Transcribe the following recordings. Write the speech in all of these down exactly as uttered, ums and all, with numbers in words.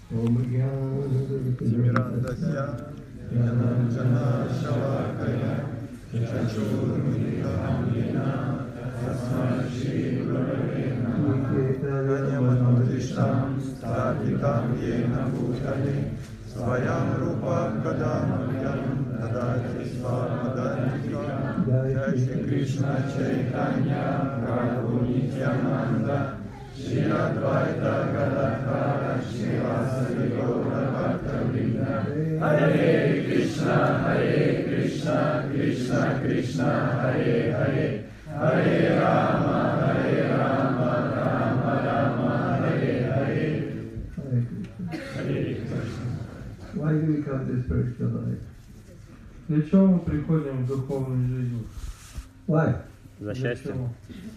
Тимирандасья Янанджана Шалакая Чачурмилитамлина Тасмай Шри Гурave Намah Стапитам Йена Бхутали Сваям Рупа Кадамахьям Дадати Свамадантика Джай Шри Кришна Чайтанья Прабху Нитьянанда Шри Адвайта Гададхара Шривасади Гаура Бхактавринда Харе Кришна, Харе Кришна, Кришна Кришна, Харе Харе, Харе Рама, Харе Рама, Рама Рама, Харе Харе. Харе Кришна. Why do we come to spiritual life? Для чего мы приходим в духовную жизнь? Why? За счастьем.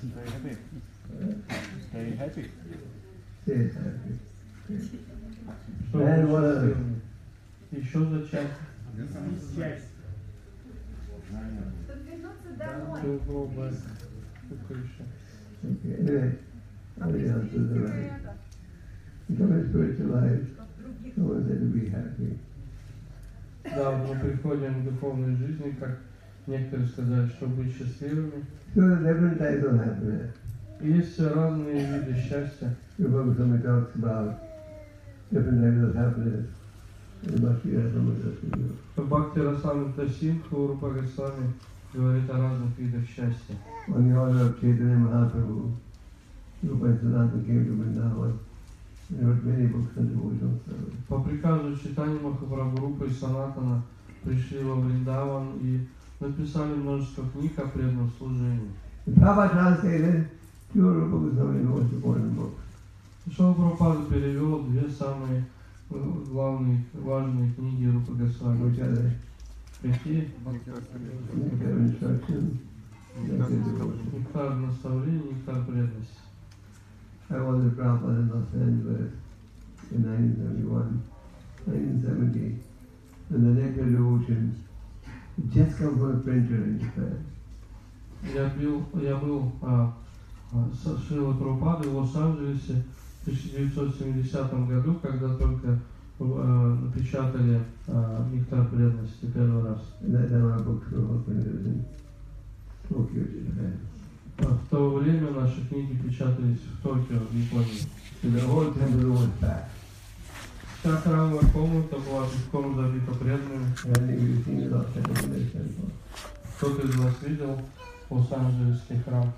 Stay happy. Stay happy. Чтобы And what быть other? счастливыми. Еще зачем? To go back to Krishna. Okay, anyway, nobody else is right. You come to spiritual life, no one said to be happy. Да, мы приходим в духовную жизнь, как некоторые сказали, чтобы быть счастливыми. So there are different types of happiness. Есть разные виды счастья. Your Bhagavad Gita talks about different types of happiness. In Bhakti Rasamrita Sindhu. Бхакти Расамрита Синдху Рупа Госвами говорит о разных видах счастья. On the order of Chaitanya Mahaprabhu, Rupa and Sanatana came to Vrindavan. They wrote many books on devotional service. По приказу Чайтаньи Махапрабху Рупа и Санатана пришли во Вриндаван и написали множество книг о преданном служении. The Prabhupada translated pure Rupa Goswami most important books. Шрила Прабхупада перевел две самые главные, важные книги Рупы Госвами. Which are the Какие? Nectar of Instruction, Nectar of Devotion. Нектар наставлений, нектар преданности. I was at Prabhupada in Los Angeles in nineteen seventy-one, nineteen seventy, and the Nectar of Devotion had just come from a printer in Japan. Я был, я был а, а, с Шрилой Прабхупадой в Лос-Анджелесе в тысяча девятьсот семидесятом году, когда только а, напечатали а, нектар преданности первый раз. And that time our books were all printed in Tokyo, Japan. А в то время наши книги печатались в Токио, в Японии. So the whole temple was packed. Вся храмовая комната была битком забита преданными. And you've seen Los Angeles temple. Кто-то из вас видел Лос-Анджелесский храм?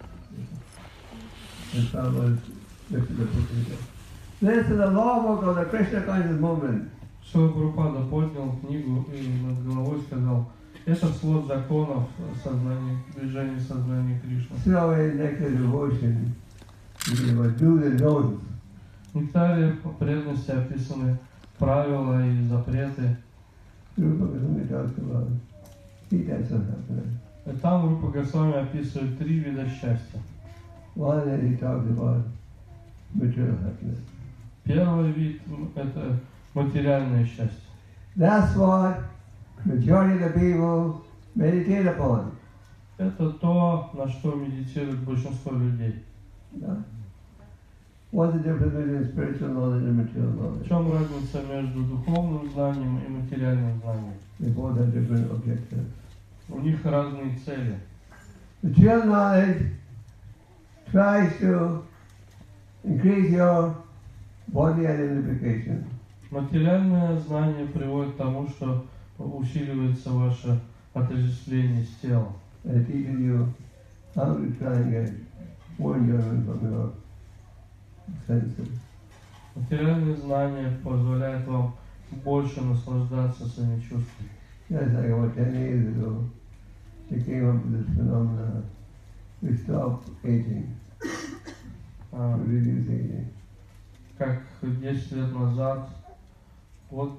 And Prabhupada lifted the book and said, "This is the law book of the Krishna conscious movement." Шрила Прабхупада поднял книгу и над головой сказал: это свод законов сознания, движения сознания Кришны. So in Nectar of Devotion, you give a do's and don'ts. В нектаре преданности описаны правила и запреты. Rupa Goswami talks about three types of happiness. И там Рупа Госвами описывает три вида счастья. One is he talks about material happiness. Первый вид – это материальное счастье. That's what majority of the people meditate upon. Это то, на что медитирует большинство людей. Yeah. What's the difference between spiritual knowledge and material В knowledge? чем разница между духовным знанием и материальным знанием? They both have different objectives. У них разные цели. Material knowledge tries to increase your body identification. Материальное знание приводит к тому, что усиливается ваше отождествление с телом. And it teaches you how to try and get more enjoyment from your senses. Материальное знание позволяет вам больше наслаждаться своими чувствами. Just like about ten years ago, they came up with this phenomenon. We stop aging, А, to reduce aging. как десять лет назад, вот,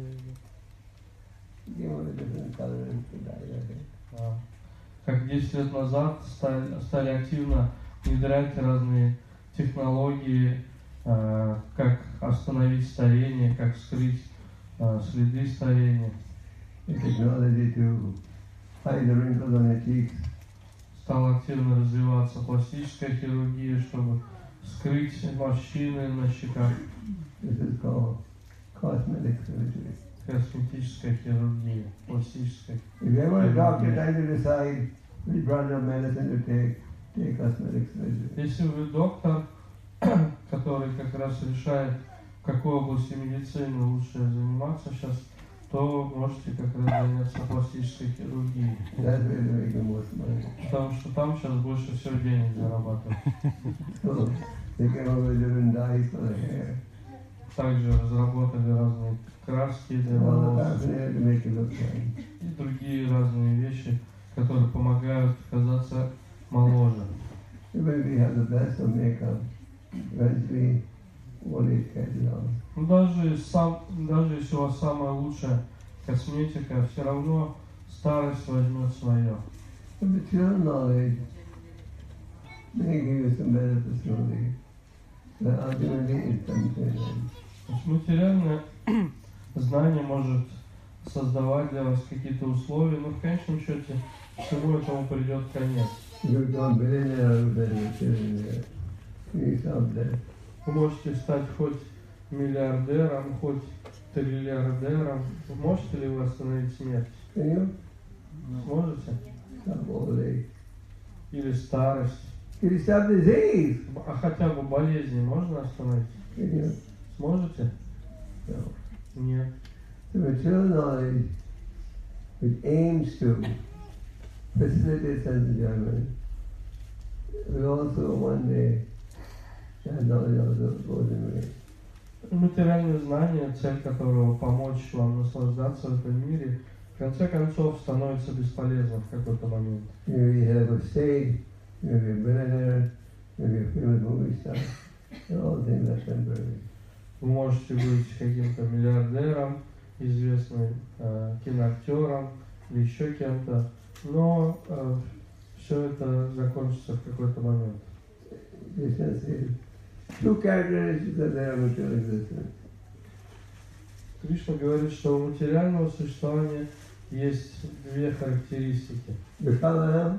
Give it a different color and to dye your hair. а, как десять лет назад стали, стали активно внедрять разные технологии, а, как остановить старение, как скрыть а, следы старения. The technology to hide the wrinkles on your cheeks. Стала активно развиваться пластическая хирургия, чтобы скрыть морщины на щеках. This is called cosmetic surgery. Косметическая хирургия, пластическая. If you ever a doctor trying to decide which brand of medicine to take, take cosmetic surgery. Если вы доктор, который как раз решает, в какой области медицины лучше заниматься сейчас, то можете как раз заняться пластической хирургией. That's where they make the most money. Потому что там сейчас больше всего денег зарабатывают. So they came up with different dyes for the hair. Также разработали разные краски для All the волос paraphernalia to make it look young. и другие разные вещи, которые помогают казаться моложе. Even if we have the best of makeup, eventually old age catches on. Ну, даже, сам, даже если у вас самая лучшая косметика, все равно старость возьмет свое. The material knowledge may give you some better facility, but ultimately it comes in. То есть материальное знание может создавать для вас какие-то условия, но в конечном счете всему этому придет конец. You become billionaire with a trillionaire. You stop there. Вы можете стать хоть миллиардером, хоть триллиардером. Можете ли вы остановить смерть? Can you Сможете? stop old age? Или старость? Can you stop disease? А хотя бы болезни можно остановить? Can you? Сможете? No. Нет. The material knowledge which aims to facilitate sense enjoyment will also one day, that knowledge also goes away. Материальное знание, цель которого помочь вам наслаждаться в этом мире, в конце концов становится бесполезным в какой-то момент. Maybe you have a stage, maybe a billionaire, maybe a famous movie star, and all things are temporary. Вы можете быть каким-то миллиардером, известным э, киноактером или еще кем-то, но э, все это закончится в какой-то момент. Krishna says, two characteristics of their material existence. Кришна говорит, что у материального существования есть две характеристики. Dukhanam,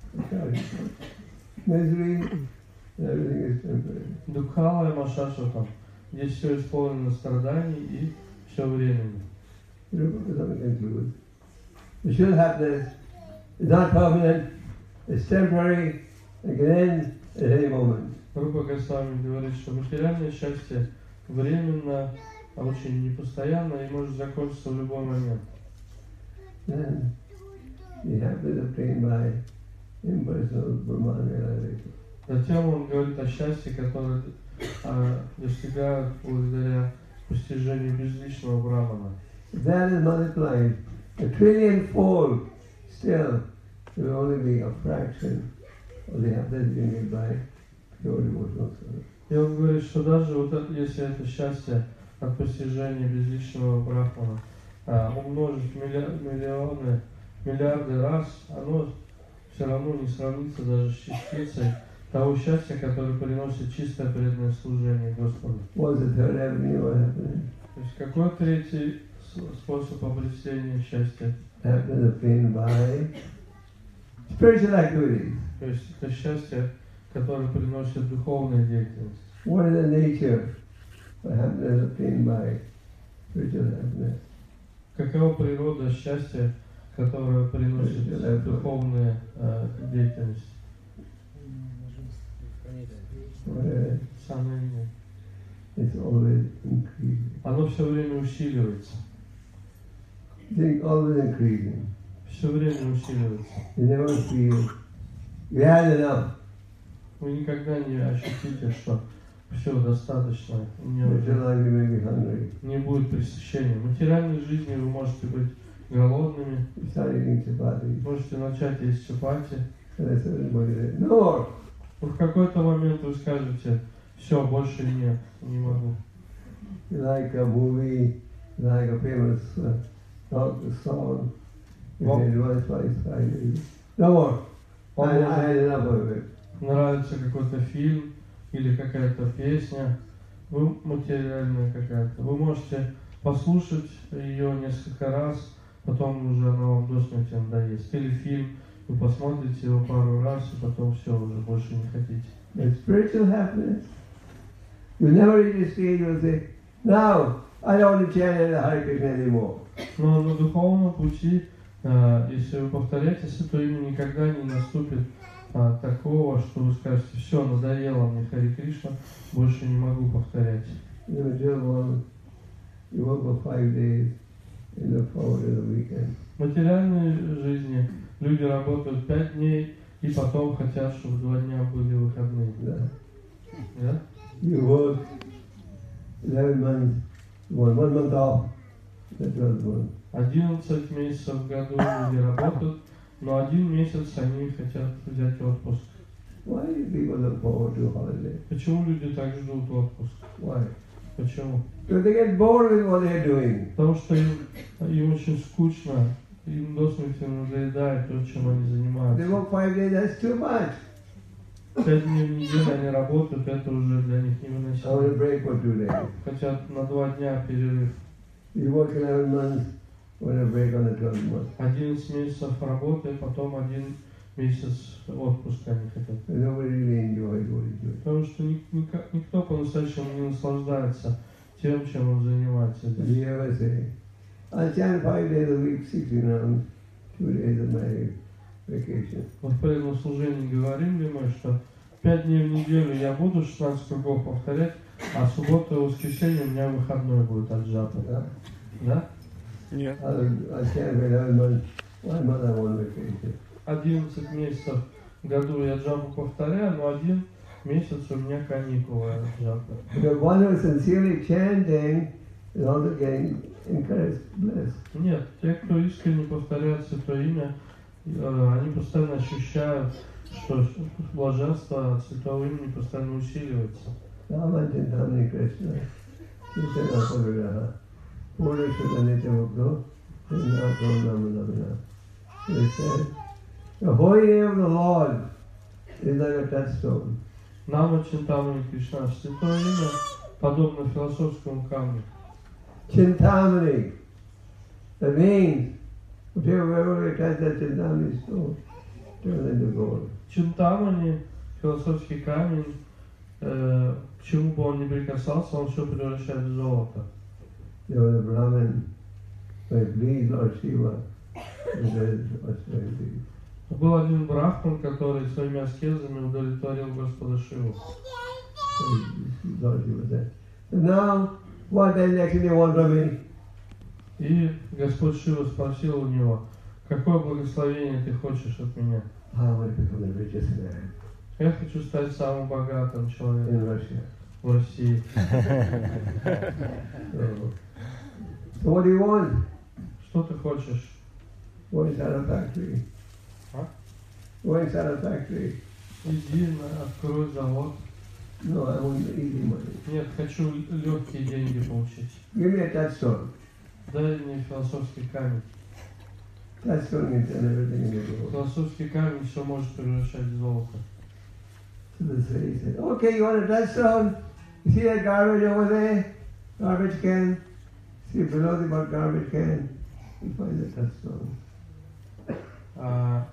misery, and everything is temporary. Дукхала и Машашатам. Здесь все исполнено страданий и все временно. Rupa Goswami concludes, material happiness is not permanent, it's temporary, it can end at any moment. Рупа Госвами говорит, что материальное счастье временно, а очень непостоянно и может закончиться в любой момент. Then the happiness obtained by impersonal Brahman realization. Затем он говорит о счастье, которое а, достигают благодаря постижению безличного брамана. That is multiplied a trillion fold, still it will only be a fraction of the happiness you get by pure devotional service. И он говорит, что даже вот это, если это счастье от постижения безличного брахмана а, умножить милли- миллионы, миллиарды раз, оно все равно не сравнится даже с частицей того счастья, которое приносит чистое преданное служение Господу. What's the third avenue of happiness? То есть какой третий с- способ обретения счастья? Happiness obtained by spiritual activities. То есть это счастье, которое приносит духовная деятельность. What is the nature of happiness obtained by spiritual happiness? Какова природа счастья, которое приносит духовная э, деятельность? Where Самое it's always increasing. Оно все время усиливается. Think always increasing. Все время усиливается. You never feel you had enough. Вы никогда не ощутите, что все достаточно, не, Spiritual life you may be hungry. не будет пресыщения. В материальной жизни вы можете быть голодными, You start eating chapati. можете начать есть чапати. And a certain body says, no more. В какой-то момент вы скажете, все, больше нет, не могу. Like a movie, like a famous uh, doctor song. You Well- say, once, twice, five days. No more. I, I had enough of it. Нравится какой-то фильм или какая-то песня, вы материальная какая-то, вы можете послушать ее несколько раз, потом уже она вам до смерти надоест. Или фильм, вы посмотрите его пару раз, и потом все, уже больше не хотите. But spiritual happiness, you never reach a stage where you say, now I don't chant Hare Krishna anymore. Но на духовном пути, э, если вы повторяете святое имя, никогда не наступит э, такого, что вы скажете: все, надоело мне Харе Кришна, больше не могу повторять. In the material world, you work for five days and look forward to the weekend. В материальной жизни люди работают пять дней и потом хотят, чтобы два дня были выходные. Yeah. Да? You work eleven months, one, one month off, the twelfth month. одиннадцать месяцев в году люди работают, но один месяц они хотят взять отпуск. Why do people look forward to holiday? Почему люди так ждут отпуск? Why? Почему? Because they get bored with what they're doing. Потому что им, им очень скучно, им до смерти надоедает то, чем они They занимаются. work five days, that's too much. Пять дней в неделю они работают, это уже для них I want to невыносимо. break for two days. Хотят на два дня перерыв. You work eleven months, want to break on the twelfth month. одиннадцать месяцев работы, потом один месяц отпуска они хотят. And nobody really enjoys what he's doing. Потому что ни- никак- никто по-настоящему не наслаждается тем, чем он занимается And здесь. you ever say, I'll chant five days a week, sixteen rounds, two days of my vacation. Вот в преданном служении говорим ли мы, что пять дней в неделю я буду шестнадцать кругов повторять, а суббота и воскресенье у меня выходной будет от джапа. Yeah? Да? Нет. I'll, I'll chant for eleven months, one month I'm on vacation. одиннадцать месяцев в году я джапу повторяю, но один месяц у меня каникулы от джапа. The one who's sincerely chanting is also getting encouraged, blessed. Нет, те, кто искренне повторяет Святое Имя, э, они постоянно ощущают, что блаженство от Святого Имени постоянно усиливается. Rama Chintamani Krishna, Krishna Apaviraha, Pura Shuddhanitya Mukto, Srinatho Namanamana. They said, the holy name of the Lord is like a touchstone. Нама Чинтамани Кришна, Святое Имя подобно философскому камню. Chintamani. That means, whatever we touch that Chintamani stone, turns into gold. Чинтамани, философский камень, э, к чему бы он ни прикасался, он все превращает в золото. There was a Brahmin, by please Lord Shiva, he says, austerity. Был один брахман, который своими аскезами удовлетворил Господа Шиву. Lord Shiva said, so now, what then actually you want from me? И Господь Шива спросил у него: какое благословение ты хочешь от меня? I want to become the richest man Я хочу стать самым богатым человеком in Russia. в России. So, so what do you want? Что ты хочешь? Go inside a factory. Huh? Go inside a factory. Иди, на- открой завод. No, I want the easy money. Нет, хочу легкие деньги получить. Give me a touchstone. Дай мне философский камень. Touchstone can turn everything into gold. Философский камень все может превращать в золото. So the sage said, okay, you want a touchstone? You see that garbage over there? Garbage can. See below the garbage can. You find the touchstone. А,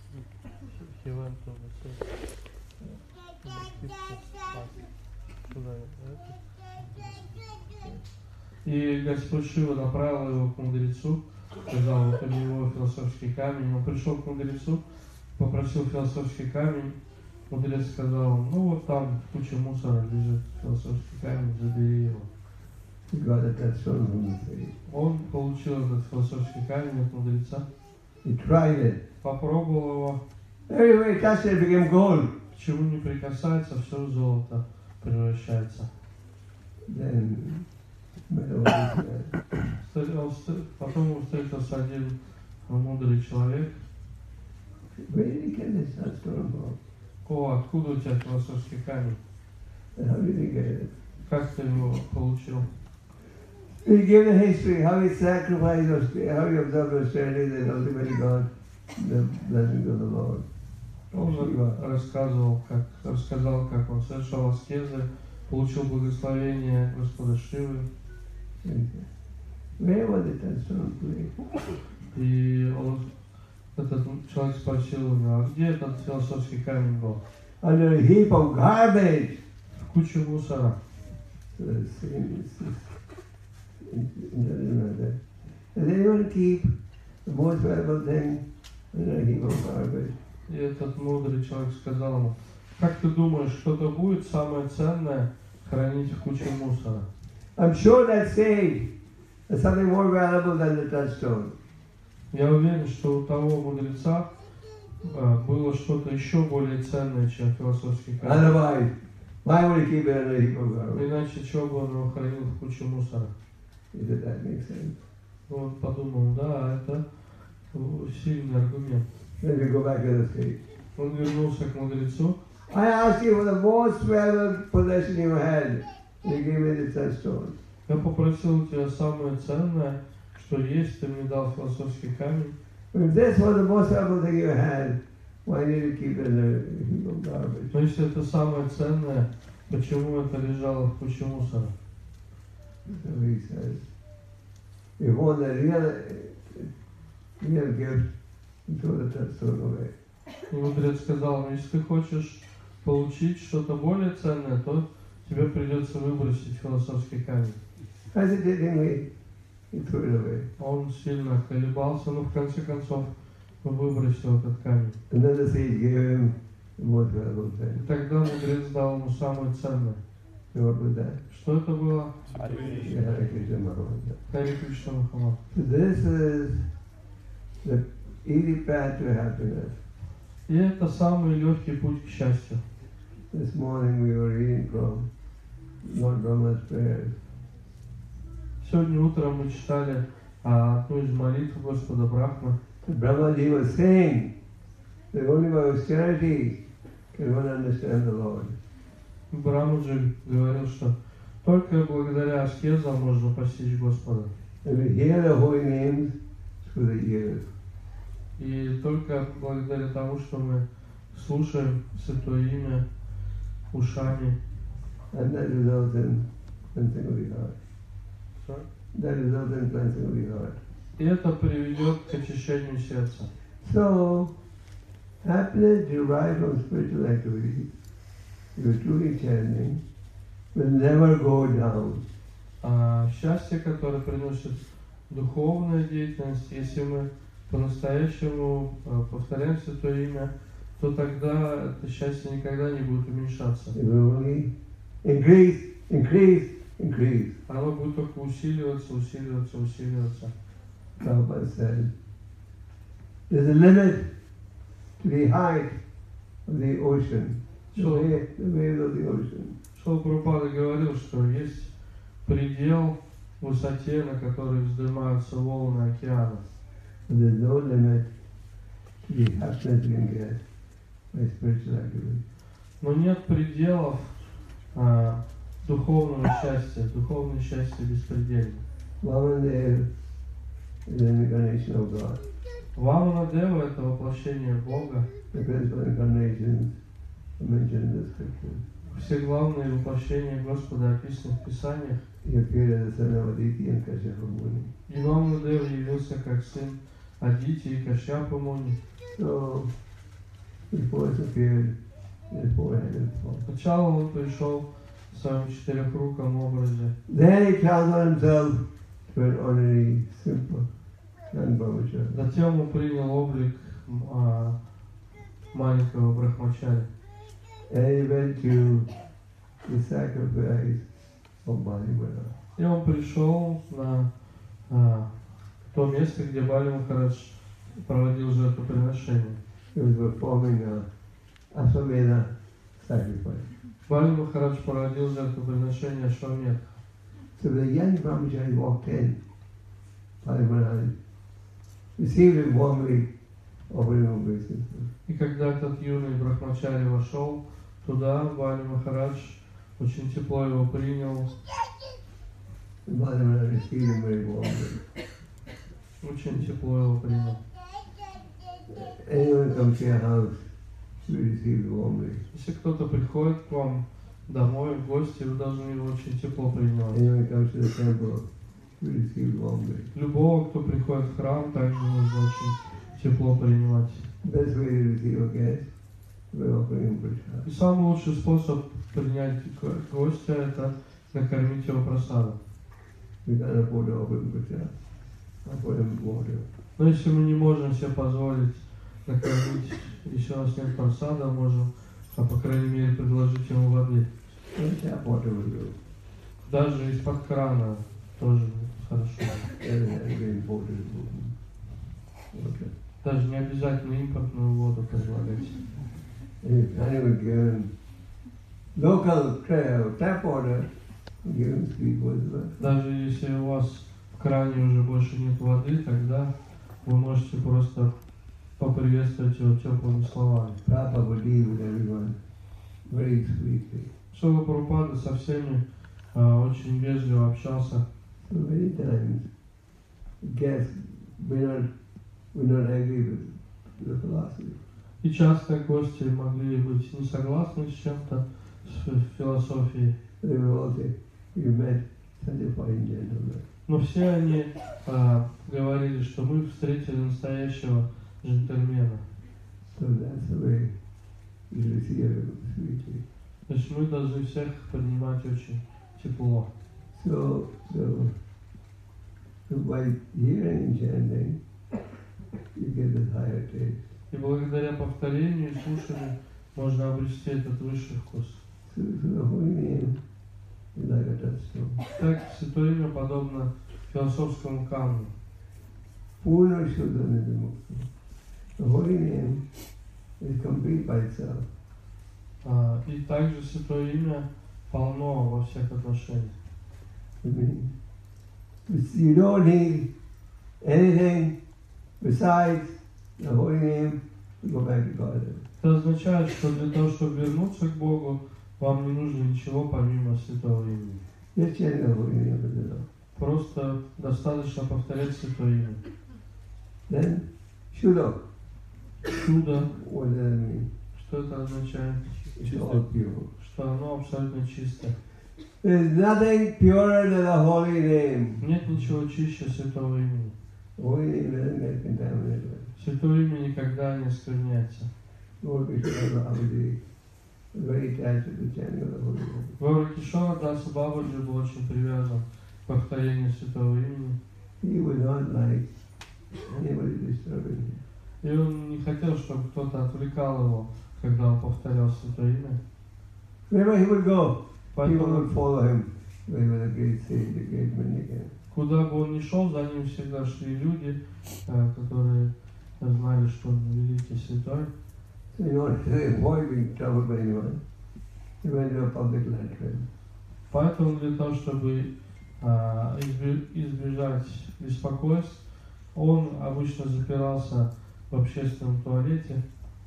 И Господь Шива направил его к мудрецу, сказал: вот у него философский камень. Он пришел к мудрецу, попросил философский камень. Мудрец сказал: ну вот там куча мусора лежит, философский камень, забери его. He got a touchstone from the sage. Он получил этот философский камень от мудреца, He tried it. попробовал его. Everywhere he touched it, it became gold. К чему не прикасается, все в золото превращается. Then, met a wise man. Встр- он встр- Потом ему встретился один мудрый человек. Where did he get this touchstone from? О, откуда у тебя философский камень? And how did he get it? Как ты его получил? He gave the history, how he sacrificed, auster- how he observed austerity, then ultimately got the blessings of the Lord. Он Шива. рассказывал, как, рассказал, как он совершал аскезы, получил благословение Господа Шивы. Where was the touchstone place? И он, этот человек спросил у него: а где этот философский камень был? Under a heap of garbage. В куче мусора. So the same, Does anyone keep the most valuable thing in a heap of garbage? И этот мудрый человек сказал ему: как ты думаешь, кто-то будет самое ценное хранить в куче мусора? I'm sure that sage is something more valuable than the touchstone. Я уверен, что у того мудреца а, было что-то еще более ценное, чем философский камень. Otherwise, why would he keep it in a heap of garbage? Иначе чего бы он его хранил в куче мусора? Does that make sense? Он подумал: да, это сильный аргумент. Then we go back to the sage. Он вернулся к мудрецу. I asked you for the most valuable possession you had. You gave me the touchstone. Я попросил у тебя самое ценное, что есть, ты мне дал философский камень. If this was the most valuable thing you had, why did you keep it in a heap of garbage? Но если это самое ценное, почему это лежало в куче мусора? So he says, if you want the real, real gift, throw the touchstone away. И мудрец сказал: ну, если ты хочешь получить что-то более ценное, то тебе придется выбросить философский камень. Hesitatingly, he threw it away. Он сильно колебался, но в конце концов выбросил этот камень. And then the sage gave him the most valuable И thing. тогда мудрец дал ему самое ценное. So what was that? Что это было? Yeah, Hare Krishna Maharaj. Харе Кришна Махамад. So this is the easy path to happiness. И это самый легкий путь к счастью. This morning we were reading from Lord Brahma's prayers. Сегодня утром мы читали а, одну из молитв Господа Брахмы. Brahmaji was saying that only by austerity can one understand the Lord. Брамаджи говорил, что только благодаря аскезам можно постичь Господа. And we hear the holy names through the ears. И только благодаря тому, что мы слушаем Святое Имя ушами. And that results in cleansing of the heart. Sorry? That results in cleansing of the heart. И это приведет к очищению сердца. So, happiness derived from spiritual activity, if you're truly chanting, will never go down. А счастье, которое приносит духовная деятельность, если мы по-настоящему а, повторяем Святое Имя, то тогда это счастье никогда не будет уменьшаться. It will only increase, increase, increase. Оно будет только усиливаться, усиливаться, усиливаться. Prabhupada said, there's a limit to the height of the ocean, the, So- wave, the waves of the ocean. Шрила Прабхупада говорил, что есть предел высоте, на которой вздымаются волны океана. But there's no limit to the happiness you can get by spiritual activity. Но нет пределов а, духовного счастья. Духовное счастье беспредельно. Vamandev is an incarnation of God. Ваманадева – это воплощение Бога. The principal incarnations are mentioned in the scriptures. Все главные воплощения Господа описаны в Писаниях. He appeared as the son of Aditi and Kashyapa Muni. И Ваманадева явился как сын Адити и Кашьяпа Муни. So, he first appeared in his four-handed form. Сначала он пришел в своем четырехруком образе. Then he transformed himself to an ordinary, simple non-brahmachari. Затем он принял облик а, маленького брахмачари. And he went to the sacrifice of Balivara. И он пришел на а, то место, где Бали Махарадж проводил жертвоприношение. He was performing a Aswamedha sacrifice. Бали Махарадж проводил жертвоприношение Ашвамедха. So the young brahmachari walked in. Balivara received him warmly, offering him obeisance. И когда этот юный брахмачари вошел туда, Бали Махарадж очень тепло его принял, And Balivara received him very warmly. очень тепло его принял. Anyone comes to your house, you receive warmly. Если кто-то приходит к вам домой в гости, вы должны его очень тепло принимать. Anyone comes to the temple, you receive warmly. Любого, кто приходит в храм, также нужно очень тепло принимать. Best way to receive a guest by offering him prasad. И самый лучший способ принять г- гостя – это накормить его просадом. We can't afford to offer him prasad. offer him water. Но если мы не можем себе позволить накормить, если у нас нет просада, можем, а по крайней мере, предложить ему воды. And tap water will do. Даже из-под крана тоже хорошо. Rather than imported water. Даже не обязательно импортную воду позволять. And if anyone given local tap water, give him sweet words. Даже если у вас в кране уже больше нет воды, тогда вы можете просто поприветствовать его теплыми словами. Prabhupada would deal with everyone very sweetly. Шрила Прабхупада со всеми а, очень вежливо общался. So many times, guests may not, will not agree with the philosophy. И часто гости могли быть не согласны с чем-то, с философией. They will all say, "You met such a fine gentleman." Но все они а, говорили, что мы встретили настоящего джентльмена. So that's the way you receive it sweetly. То есть мы должны всех принимать очень тепло. So, so, so by hearing and chanting, you get this higher taste. И благодаря повторению и слушанию можно обрести этот высший вкус. So, so the holy name is like a touchstone. Так, святое имя подобно философскому камню. Purna Shuddha Nidimukta. The holy name is complete by itself. А, и также святое имя полно во всех отношениях. I mean, you don't need anything besides the holy name to go back to God. Это означает, что для того, чтобы вернуться к Богу, вам не нужно ничего помимо святого имени. Just chant the holy name is enough. Просто достаточно повторять святое имя. Then, Shuddha, Чудо, what does that mean? что это означает? It's all pure. Что оно абсолютно чисто. There is nothing purer than the holy name. Нет ничего чище святого имени. The holy name doesn't get contaminated. Святое имя никогда не оскверняется. Lord Krishna Bhavaji is very attached to the chanting of the holy name. Гаура Кишора Даса Бабаджи был очень привязан к повторению святого имени. He would not like anybody disturbing him. И он не хотел, чтобы кто-то отвлекал его, когда он повторял святое имя. Wherever he would go, people Поэтому, would follow him. He was a great sage, a great mendicant. куда бы он ни шел, за ним всегда шли люди, э, которые знали, что он великий святой. So in order to avoid being troubled by anyone, he went to a public latrine. Поэтому для того, чтобы э, изби- избежать беспокойств, он обычно запирался в общественном туалете,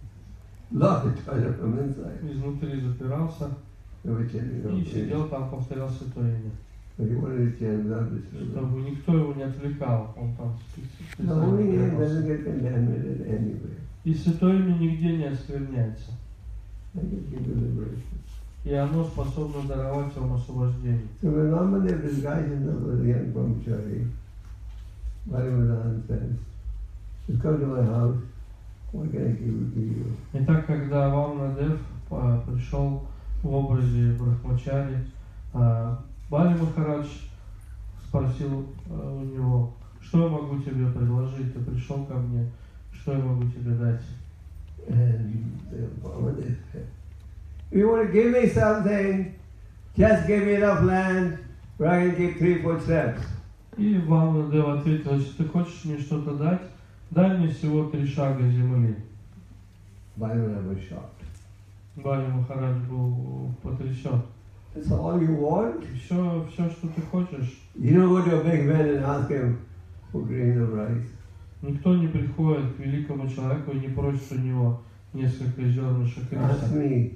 Locked the toilet from inside. изнутри запирался They were chanting и out praise. сидел там, повторял святое имя, But he wanted to chant without disturbance. чтобы никто его не отвлекал. Он там спи- The holy специально name прятался. doesn't get contaminated anyway. И святое имя нигде не оскверняется. I can give you liberation. И оно способно даровать вам освобождение. So when Ramadev disguised himself as a young brahmachari, Bhagavatam says, just come to my house, what can I give to you? Итак, когда Ваманадев а, пришел в образе Брахмачари, а, Бали Махарадж спросил а, у него, что я могу тебе предложить, ты пришел ко мне, что я могу тебе дать? And the Ramadev said, if you want to give me something, just give me enough land where I can keep three footsteps. И Ваманадев ответил, если ты хочешь мне что-то дать, дай мне всего три шага земли. Bhagavatam was shocked. Бали Махарадж был потрясен. That's all you want? Все, все, что ты хочешь. You don't go to a big man and ask him for grains of rice. Никто не приходит к великому человеку и не просит у него несколько зернышек Ask риса. me.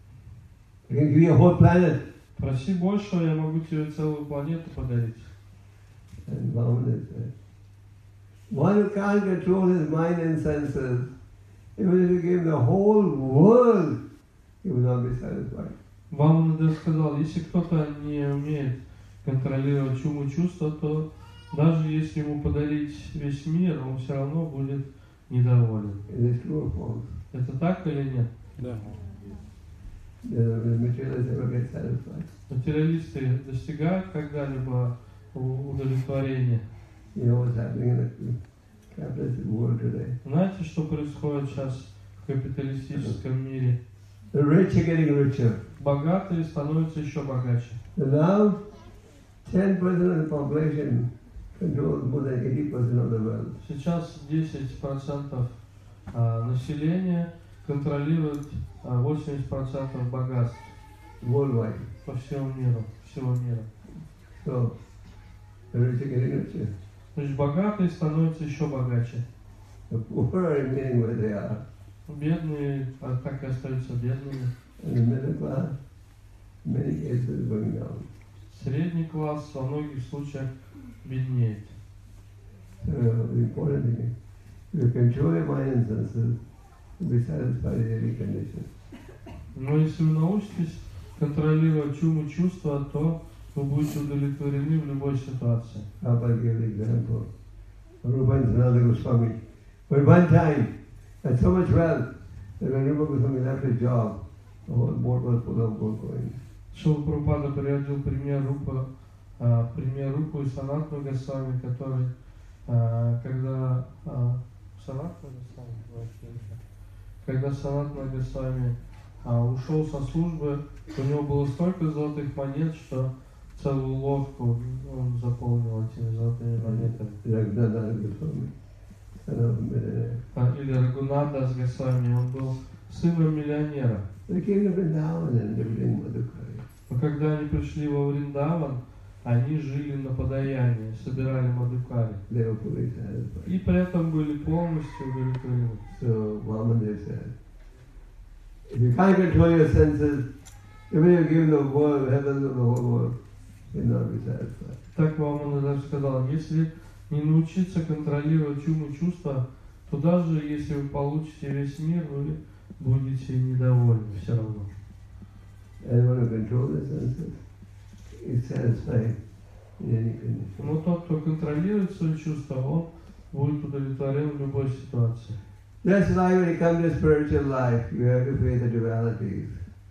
I can give you a whole planet. Проси большего, я могу тебе целую планету подарить. And Vamana said, one who can't control his mind and senses, even if you give him the whole world, he will not be satisfied. Ваманадев сказал, если кто-то не умеет контролировать ум и чувства, то даже если ему подарить весь мир, он все равно будет недоволен. It is true or false? Это так или нет? Да. The, the materialists never get satisfied. Материалисты достигают когда-либо у- удовлетворения. You know what's happening in the capitalist world today? Знаете, что происходит сейчас в капиталистическом мире? The rich are getting richer. Богатые становятся еще богаче. And now, ten percent of the population controls more than eighty percent of the wealth. Сейчас десять процентов населения контролирует восемьдесят процентов богатств Worldwide. по всему миру, всего мира. So, the rich are getting richer. Значит, богатые становятся еще богаче. The poor are remaining where they are. Бедные так и остаются бедными. And the middle class, in many cases, going down. Средний класс во многих случаях беднеет. So, the important thing is, you control your mind and senses to be satisfied in any condition. Но если вы научитесь контролировать ум и чувства, то вы будете удовлетворены в любой ситуации. I'll give the example. Rupa and Sanatana Goswami. But one time, had so much wealth that when Rupa Goswami left his job, the whole boat was full of gold coins. Шрила Прабхупада приводил пример Рупа, а, пример Рупу и Санатана Госвами, который, а, когда а, Санатана Госвами, когда Санатана Госвами а, ушел со службы, у него было столько золотых монет, что целую лодку он заполнил этими золотыми монетами. Raghunatha Goswami, son of a millionaire. А, или Рагунатха Госвами, он был сыном миллионера. They came to Vrindavan and lived in Madhukari. Но когда они пришли во Вриндаван, они жили на подаянии, собирали мадхукари. They were fully satisfied. И при этом были полностью удовлетворены. So Vamandev said, if you can't control your senses, even if you give the world, heavens of the whole world, you'll not be satisfied. Так Ваманадев сказал, если не научиться контролировать ум и чувства, то даже если вы получите весь мир, вы будете недовольны все равно. Anyone who controls the senses is satisfied in any condition. Но тот, кто контролирует свои чувства, он будет удовлетворен в любой ситуации. That's why when you come to spiritual life, you have to face the dualities.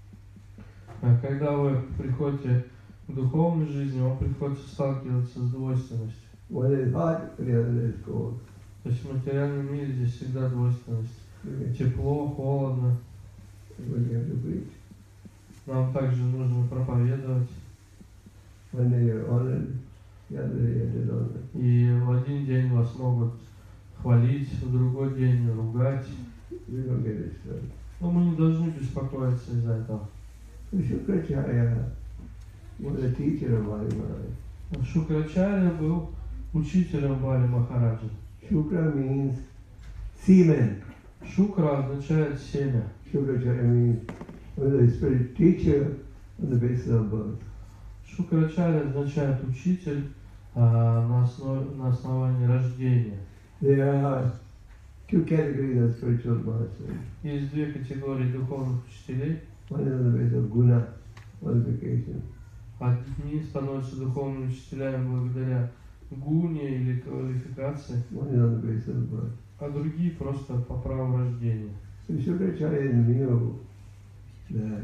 А когда вы приходите к духовной жизни, вам приходится сталкиваться с двойственностью. One is hot, the other is cold. То есть в материальном мире здесь всегда двойственность. Okay. Тепло, холодно. When you have to preach. Нам также нужно проповедовать. One day you're honored, the other day you're dishonored. И в один день вас могут хвалить, в другой день ругать. We don't get disturbed. Но мы не должны беспокоиться из-за этого. So Shukracharya was a teacher of Bali Maharaj. Шукрачарья был учителем Бали Махараджа. Shukra means semen. Шукра означает семя. Shukracharya means was a spiritual teacher on the basis of birth. Шукрачарья означает учитель а, на, основ, на основании рождения. There are two categories of spiritual masters. Есть две категории духовных учителей. One is on the basis of guna, qualification. Одни становятся духовными учителями благодаря гуне или квалификации, One is on the basis of birth. а другие просто по праву рождения. So Shukracharya knew that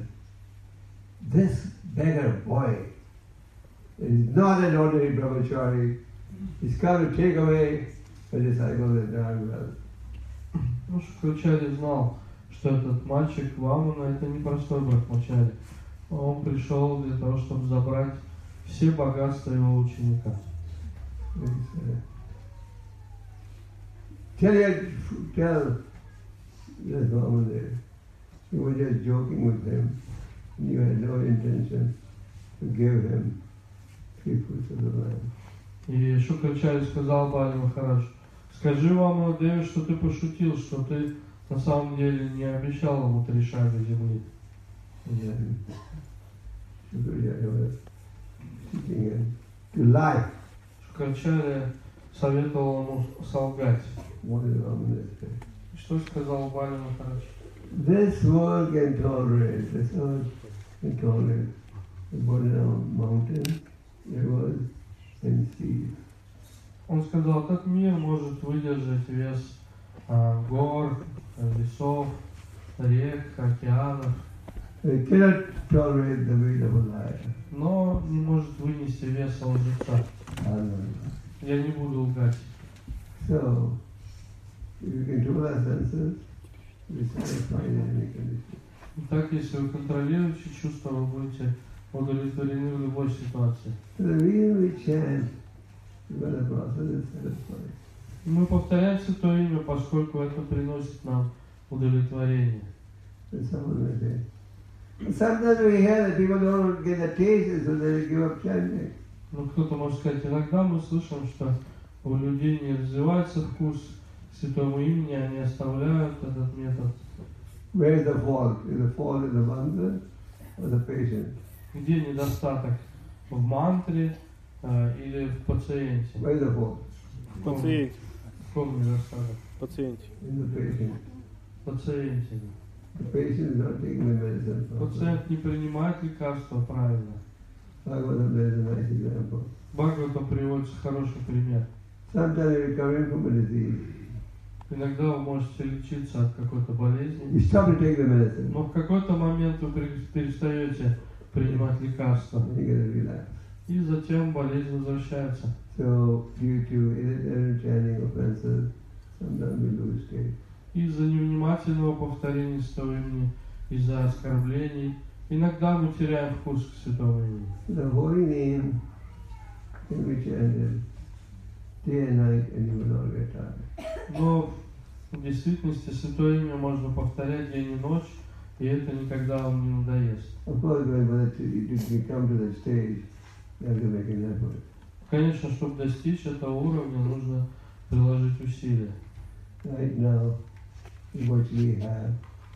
this beggar boy is not an ordinary brahmachari. He's come to take away the disciples of Dharma. Ну, Шукрачарья знал, что этот мальчик Вамана это не простой брахмачари. Он пришел для того, чтобы забрать все богатства его ученика. Tell you, tell this Vamana there, you were just joking with him. You had no intention to give him three fruits of the land. И Шукрачарья сказал Бали Махарадж, скажи Вамана Деве, что ты пошутил, что ты на самом деле не обещал ему три шага земли. Yeah. Shukracharya was teaching him to lie. Шукрачарья советовал ему солгать. What did Vamana say? Что сказал Бали Махарадж? This world can tolerate, this earth can tolerate the burden of mountains, rivers, and seas. Он сказал, этот мир может выдержать вес а, гор, лесов, рек, океанов, It cannot tolerate the weight of a liar. но не может вынести веса лжеца. Я не буду лгать. So, if you control our senses, we satisfy in any condition. Так, если вы контролируете чувства, вы будете удовлетворены в любой ситуации. So the reason we chant when the process is satisfying. Мы повторяем Святое Имя, поскольку это приносит нам удовлетворение. Sometimes we hear that people don't get the taste, so they give up chanting. Ну, кто-то может сказать, иногда мы слышим, что у людей не развивается вкус к Святому Имени, они оставляют этот метод. Where is the fault? Is the fault in the mantra or the patient? Где недостаток? В мантре э, или в пациенте? Where is the fault? В ком, в ком недостаток? Пациенте. In the patient. Пациенте. The patient is not taking the medicine properly. Пациент не принимает лекарства правильно. Bhagavatam is a nice example. Бхагаватам приводится хороший пример. Sometimes you're recovering from a disease. Иногда вы можете лечиться от какой-то болезни, You stop to take the medicine. но в какой-то момент вы перестаете принимать лекарства, And you get a relapse. и затем болезнь возвращается. So due to inattentive chanting offenses, sometimes we lose taste. Из-за невнимательного повторения Святого Имени, из-за оскорблений, иногда мы теряем вкус к Святому Имени. The holy name can be chanted day and night and you will not get tired. Но в действительности Святое Имя можно повторять день и ночь, и это никогда вам не надоест. Of course, when you come to that stage, you have to make an effort. Конечно, чтобы достичь этого уровня, нужно приложить усилия. Right now, we virtually have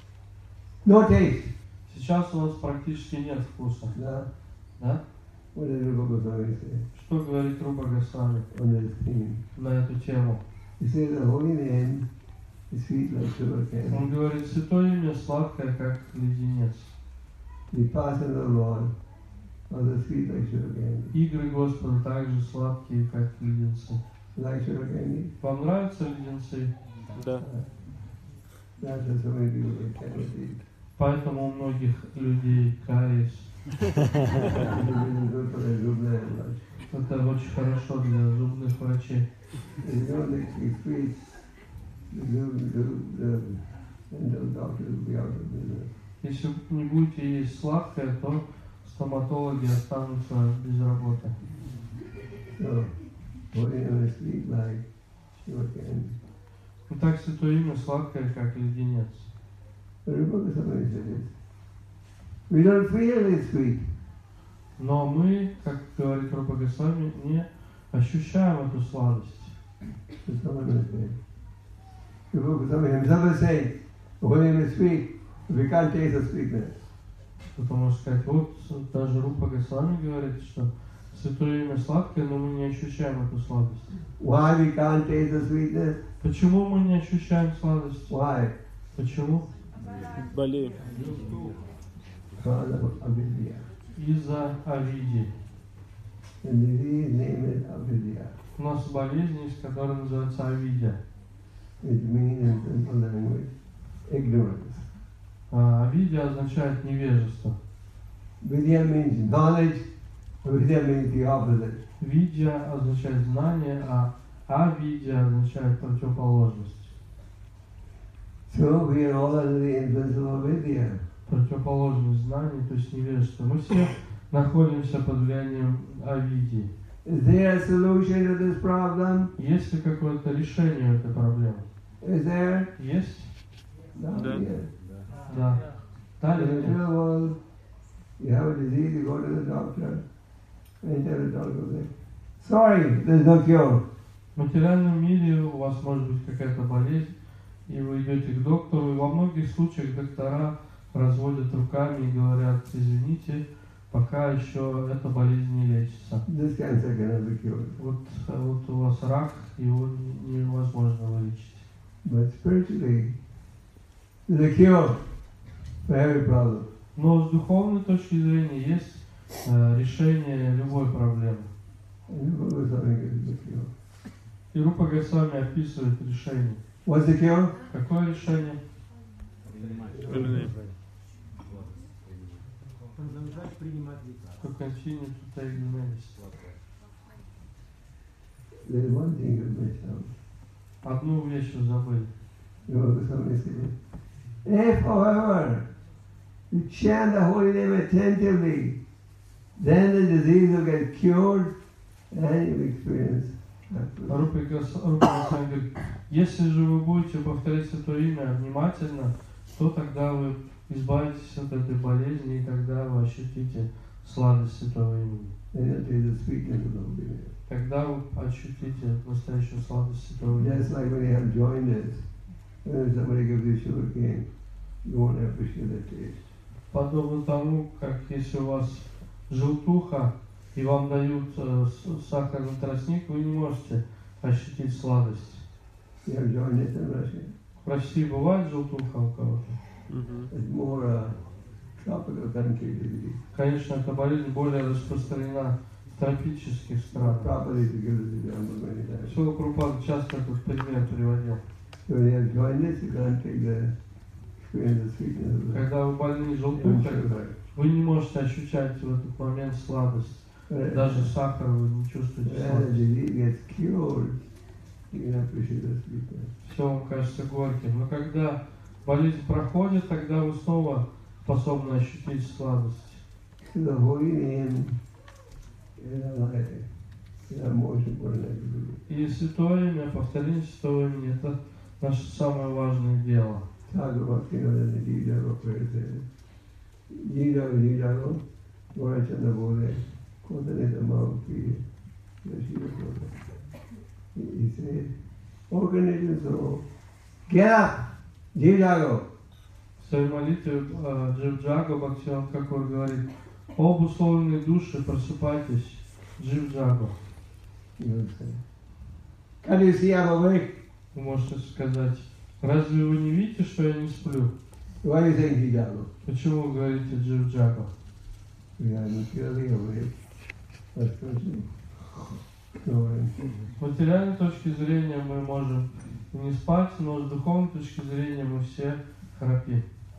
no taste. Сейчас у нас практически нет вкуса. No? Да? What does Rupa Goswami say Что говорит Рупа Госвами on this theme? на эту тему? He says the holy name is sweet like sugar candy. Он говорит, Святое Имя сладкое, как леденец. The passion of the Lord are sweet like sugar candy. Игры Господа также сладкие, как леденцы. Like sugar candy? Вам нравятся леденцы? Да. That's why so many people get candy. Поэтому у многих людей кариес. It is good for the Rubna and lunch. Это очень хорошо для зубных врачей. If you don't take sweets, the, the, the dental doctors will be out of business. Если не будете есть сладкое, то стоматологи останутся без работы. So, holy name is sweet like sugar candy. Итак, Святое Имя сладкое, как леденец. But Rupa Goswami says, we don't feel it's sweet. Но мы, как говорит Рупа Госвами, не ощущаем эту сладость. So someone will say, Rupa Goswami himself will say, the holy name is sweet, we can't taste the sweetness. Кто-то может сказать, вот даже Рупа Госвами говорит, что Святое Имя сладкое, но мы не ощущаем эту сладость. Why we can't taste the sweetness? Почему мы не ощущаем сладость? Why? Почему? Болеем. Because of avidya. Из-за авидии. The disease name is avidya. У нас болезнь есть, которая называется авидия. It means in simple language, ignorance. А авидия означает невежество. Vidya means knowledge, vidya means the opposite. Видия означает знание, а авидия означает противоположность. So we are all under the influence of avidya. Противоположность знаний, то есть невежество. Мы все находимся под влиянием авидии. Is there a solution to this problem? Есть ли какое-то решение этой проблемы? Is there? Есть? No, Да. yes. Да. Да In или the нет? real world, you have a disease, you go to the doctor, and tell the doctor, say, sorry, there's no cure. В материальном мире у вас может быть какая-то болезнь, и вы идете к доктору, и во многих случаях доктора разводят руками и говорят, извините, пока еще эта болезнь не лечится. This cancer cannot be cured. Вот, вот у вас рак, его невозможно вылечить. But spiritually, there's a cure for every problem. Но с духовной точки зрения есть э, решение любой проблемы. And Rupa Goswami gives the cure. И Рупа Госвами описывает решение. What's the cure? Какое решение? Продолжать принимать лекарства. To continue to take the medicine. there's one thing you missed out. Одну вещь вы забыли. You know, somebody said, if, however, you chant the holy name attentively, then the disease will get cured and you experience happiness. Рупа Госвами говорит, если же вы будете повторять это имя внимательно, то тогда вы избавитесь от этой болезни, и тогда вы ощутите сладость этого имени. Then you'll taste the sweetness of the holy name. Тогда вы ощутите настоящую сладость этого имени. Just like when you have joiners, when somebody gives you sugar cane, you won't appreciate the taste. Подобно тому, как если у вас желтуха, и вам дают э, сахарный тростник, вы не можете ощутить сладость. You have joiners in Russia. В России бывает желтуха у кого-то? It's more uh, tropical country really. Конечно, эта болезнь более распространена в тропических странах. Properly to give this example many times. Шрила Прабхупада часто этот пример приводил. So when you have joiners, you can't take the experience the sweetness of the Когда вы больны and желтухой, sugar. вы не можете ощущать в этот момент сладость. But Даже сахар вы не чувствуете when the сладость. disease gets cured, you can appreciate the sweetness. Все вам кажется горьким. Но когда болезнь проходит, тогда вы снова способны ощутить сладость. So the holy name is a life. It's the most important activity. И святое имя, повторение святого имени, это наше самое важное дело. Sadhu Bhakti Nanda Jijago prayer says, Jijago Jijago, Gorachanda Bole, Kodanita Mahapi, Yashira Koda. He says, organization so, get up, Jijago. В своей молитве э, Джив-Джага Бхактивинода Тхакур говорит: «О обусловленные души, просыпайтесь, Джив-Джагу». You know what I'm saying? Can you see I'm awake? Вы можете сказать: «Разве вы не видите, что я не сплю?» Why are you saying Jijago? Почему вы говорите Джив-Джагу? We are clearly awake. First person. Snoring. С материальной точки зрения мы можем не спать, но с духовной точки зрения мы все храпим.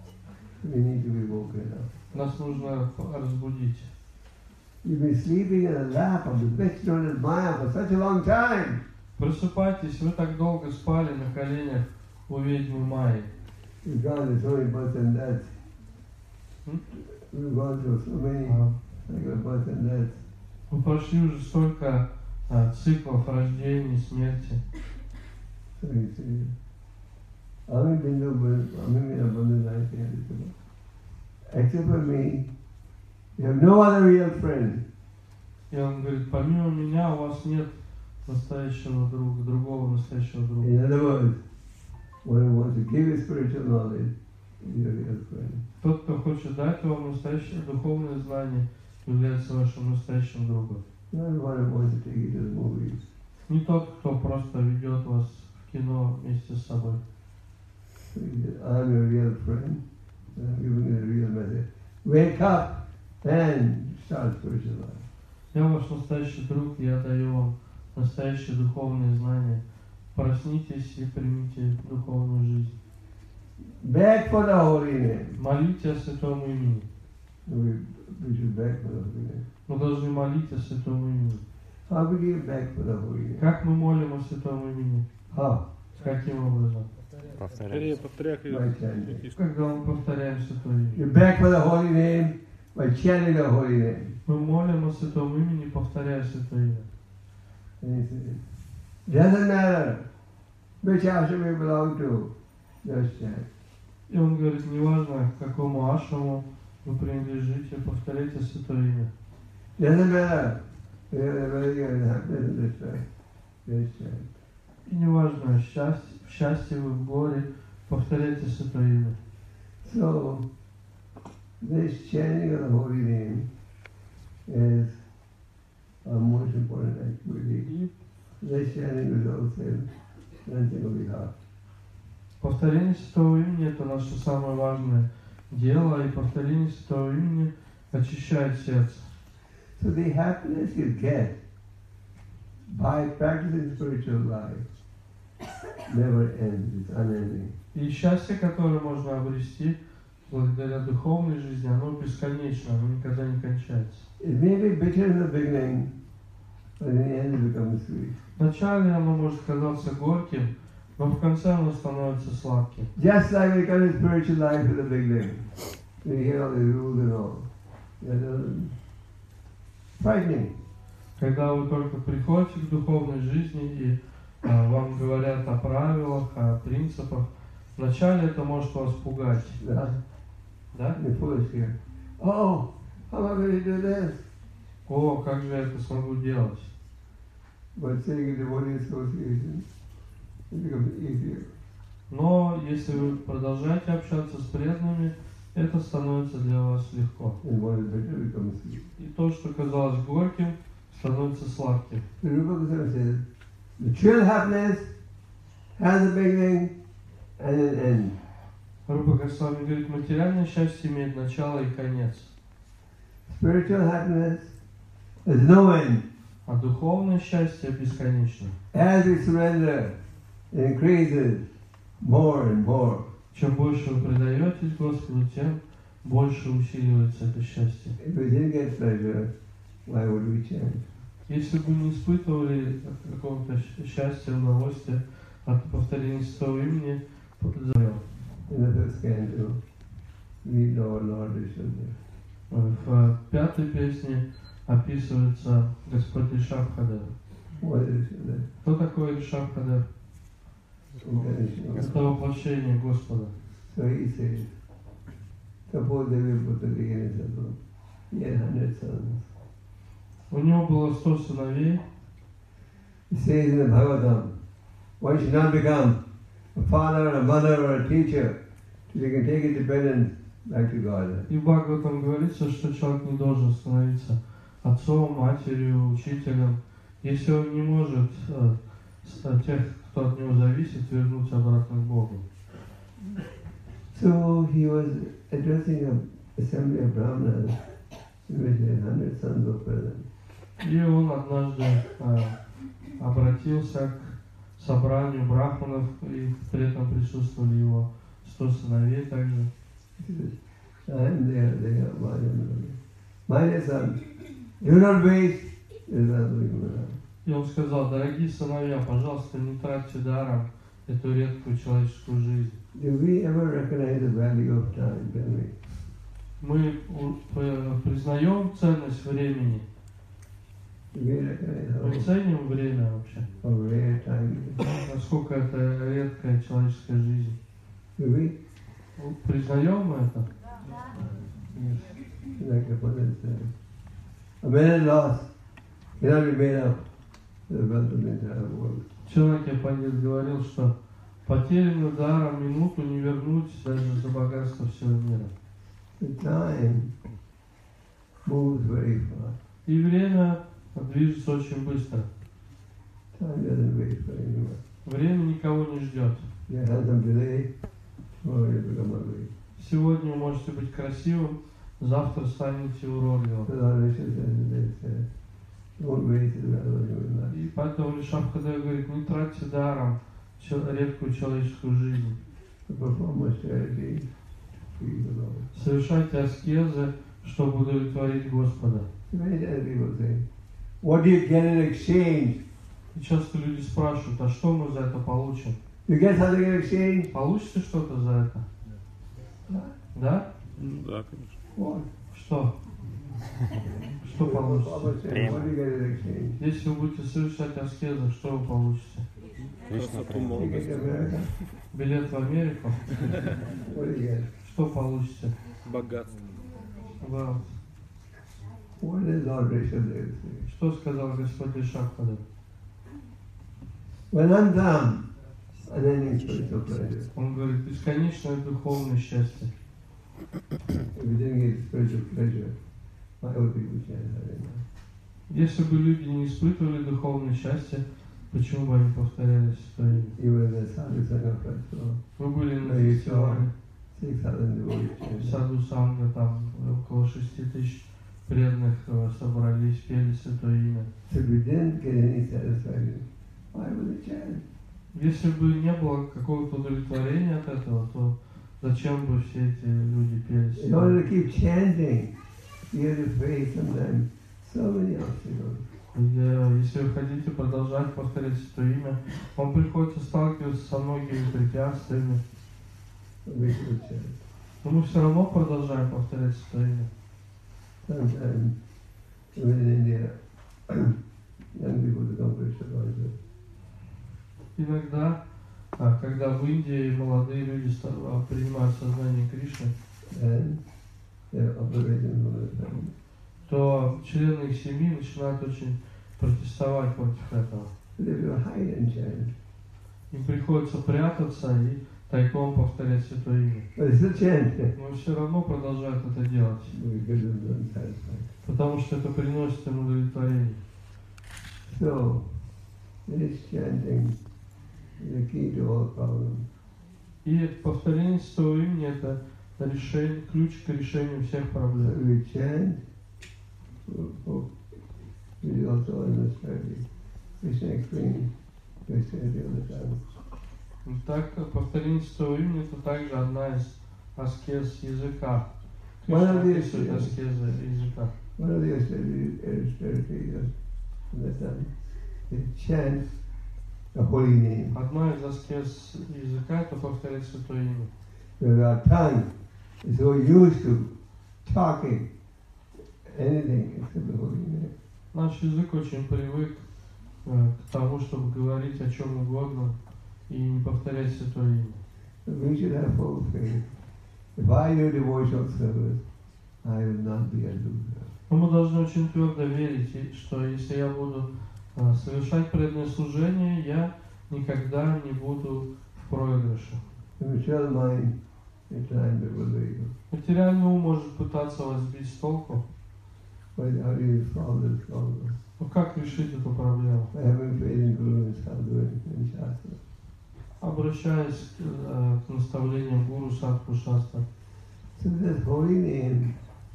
We need to be woken up. Нас нужно разбудить. You've been sleeping in the lap of the bitch known as Maya for such a long time. Просыпайтесь, вы так долго спали на коленях у ведьмы Майи. We've gone through so many births and deaths. Hmm? We've gone through so many А, like, births and deaths. Мы прошли уже столько а, циклов рождения, смерти. So you see, I've been to Bandhu except for me, you have no other real friend. И он говорит: помимо меня у вас нет настоящего друга, другого настоящего друга. In other words, one who wants to give you spiritual knowledge is your real friend. Тот, кто хочет дать вам настоящее духовное знание, является вашим настоящим другом. Not one who wants to take you to the movies. Не тот, кто просто ведет вас в кино вместе с собой. So he said, I'm your real friend. I'm giving you a real message. Wake up and start spiritual life. Я ваш настоящий друг, я даю вам настоящее духовное знание. Проснитесь и примите духовную жизнь. Beg for the holy name. Молите о святом имени. We, we should beg for the holy name. Мы должны молить о святом имени. How do you beg for the holy name? Как мы молим о святом имени? How? Каким образом? Повторяй, повторяй. By chanting. Когда мы повторяем святое имя. You beg for the holy name by chanting the holy name. Мы молим о святом имени, повторяя святое имя. And he says, doesn't matter which ashram you belong to, just chant. И он говорит: неважно, к какому ашраму вы принадлежите, повторяйте святое имя. Doesn't matter whether you're in happiness or distress, just chant. И неважно, счастье, в счастье вы, в горе, повторяйте святое имя. So, this chanting of the holy name is a most important activity. This chanting is also cleansing of the heart. Повторение святого имени – это наше самое важное дело, и повторение святого имени очищает сердце. So the happiness you get by practicing spiritual life never ends, it's unending. И счастье, которое можно обрести благодаря духовной жизни, оно бесконечно, оно никогда не кончается. It may be bitter in the beginning, but in the end it becomes sweet. Вначале оно может казаться горьким, но в конце оно становится сладким. Just like we come in spiritual life at the beginning, we hear all the rules and all. It's frightening. Когда вы только приходите к духовной жизни и а, вам говорят о правилах, о принципах, вначале это может вас пугать. Yeah. Да? The first year. Oh, how am I going to do this? О, как же я это смогу делать? But saying in devotee association, it becomes easier. Но если вы продолжаете общаться с преданными, это становится для вас легко. And what is better becomes sweet. И то, что казалось горьким, становится сладким. The Rupa Goswami says, the true happiness has a beginning and an end. Рупа Госвами говорит, материальное счастье имеет начало и конец. Spiritual happiness has no end. А духовное счастье бесконечно. As we surrender, it increases more and more. Чем больше вы предаетесь Господу, тем больше усиливается это счастье. If we didn't get pleasure, why would we chant? Если бы не испытывали какого-то счастья, удовольствия от повторения своего имени, зовем. In the first canto, we know Lord Rishabdev. В пятой песне описывается Господь Ришабхадев. What is Rishabdev? Кто такой Ришабхадев? Это воплощение Господа. So he says, suppose they will put the beginning of he had hundred sons. У него было сто сыновей. He says in the Bhagavatam, one should not become a father, a mother, or a teacher, so they can take independence back to God. И в Бхагаватам говорится, что человек не должен становиться отцом, матерью, учителем, если он не может э, тех, кто от него зависит, вернуть обратно к Богу. So he was addressing an assembly of Brahmanas, in which a hundred sons were present. И он однажды э, обратился к собранию брахманов, и при этом присутствовали его сто сыновей также. And they are, they are my, my dear son, do not waste this. И он сказал, дорогие сыновья, пожалуйста, не тратьте даром эту редкую человеческую жизнь. Do we ever recognize the value of time, can we? Мы э, признаем ценность времени. Do we recognize Мы how, ценим время вообще. how rare time is? Насколько это редкая человеческая жизнь. Do we? Признаем мы это? Нет. Like the Buddha said, a minute lost cannot be made up the wealth of the entire world. Человек Японец говорил, что потерянную даром минуту не вернуть даже за богатство всего мира. The time moves very fast. И время движется очень быстро. Time doesn't wait for anyone. Время никого не ждет. You have some delay, tomorrow you become ugly. Сегодня вы можете быть красивым, завтра станете уродливым. The Lord Vishnu says, don't waste the wealth of human life. И поэтому Ришабхадев говорит, не тратьте даром редкую человеческую жизнь. To perform austerity, please the Lord. Совершайте аскезы, чтобы удовлетворить Господа. Many times people say, what do you get in exchange? И часто люди спрашивают, а что мы за это получим? You get something in exchange? Получите что-то за это? Да? Да, конечно. What? Что? Что получите? What do you get in exchange? Если вы будете совершать аскезы, что вы получите? Лично You get to America? Билет в Америку? What do you get? Что получите? богатство. Да. What did Lord Rishabdev say? Что сказал Господь Ришабхадев? When I'm down, unending spiritual pleasure. Он говорит, бесконечное духовное счастье. If we didn't get spiritual pleasure, why would people chant Hare Krishna? Если бы люди не испытывали духовное счастье, почему бы они повторяли свое имя? You were the Sadhu Sangha festival, Мы были на where you фестивале saw six thousand devotees chanting. Саду Санга, там около шести тысяч преданных э, собрались, пели святое имя. So if we didn't get any satisfaction, why would they chant? Если бы не было какого-то удовлетворения от этого, то зачем бы все эти люди пели In order святое? to keep chanting, you have to face sometimes so many obstacles. И, если вы хотите продолжать повторять это имя, вам приходится сталкиваться со многими препятствиями. We should chant. Но мы все равно продолжаем повторять это имя. Sometimes, even in India, young people become Krishna conscious. Иногда, а, когда в Индии молодые люди ста- а, принимают сознание Кришны, And they're operating from the family. то члены их семьи начинают очень протестовать против этого. They will hide and chant. Им приходится прятаться и тайком повторять святое имя. But they still chant. Но все равно продолжают это делать, Because of the unsatisfied. потому что это приносит им удовлетворение. So, this chanting is the key to all problems. И повторение святого имени – это решение, ключ к решению всех So проблем. we chant, we also understand Krishna explains Krishna all the time. Так как повторение святого имени – это также одна из аскез языка. One Кришна of the описывает ascez- аскезы языка. One of the Aristoteles at the time, they chant the holy name. Одна из аскез языка – это повторять святое имя. Because our tongue is so used to talking anything except the holy name. Наш язык очень привык э, к тому, чтобы говорить о чем угодно и не повторять святое имя. So we should have full faith. If I do devotional service, I will not be a loser. Но мы должны очень твердо верить, и что если я буду э, совершать преданное служение, я никогда не буду в проигрыше. The material mind is trying to believe. Материальный ум может пытаться вас сбить с толку, But how do you solve this problem? но как решить эту проблему? By having faith in Guru and Sadhu and, and Shastra. Обращаясь к, э, к наставлениям гуру, садху, шастра. So this holy name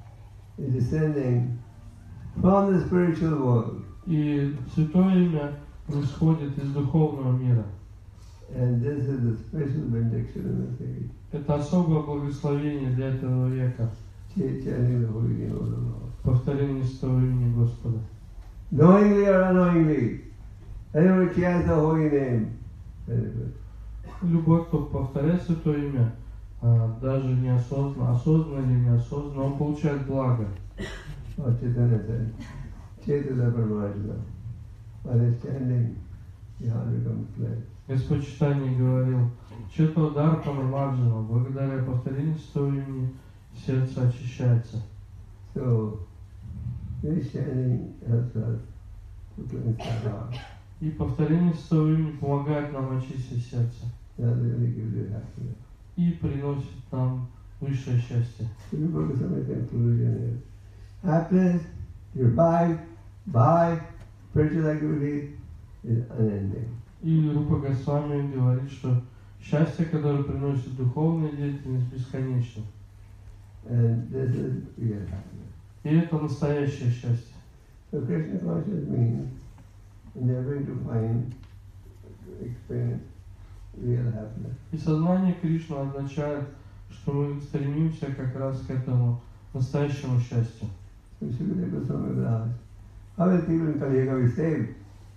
is descending from the spiritual world. И святое имя исходит из духовного мира. And this is a special benediction in this age. Это особое благословение для этого века. Ch- Chanting the holy name of the Lord. Повторение святого имени Господа. Knowingly or unknowingly, anyone chants the holy name. Very good. Любой, кто повторяет святое имя, а, даже неосознанно, осознанно или неосознанно, он получает благо. Or Chaitanya said, Chaitanya Paramarjana. By this chanting, the heart becomes flesh. Господь Чайтанья говорил, Четодар Памармаджана, благодаря повторению святого имени сердце очищается. So, this chanting helps us to cleanse the heart. И повторение святого имени помогает нам очистить сердце That really gives you happiness. и приносит нам высшее счастье. So we go to some conclusion here. Happiness derived by spiritual activity is unending. И Рупа Госвами говорит, что счастье, которое приносит духовная деятельность, бесконечно. And this is real happiness. И это настоящее счастье. So Krishna consciousness means endeavoring to find, experience real happiness. И сознание Кришны означает, что мы стремимся как раз к этому настоящему счастью. So Shukadeva Goswami asked, how will people in Kali Yuga be saved?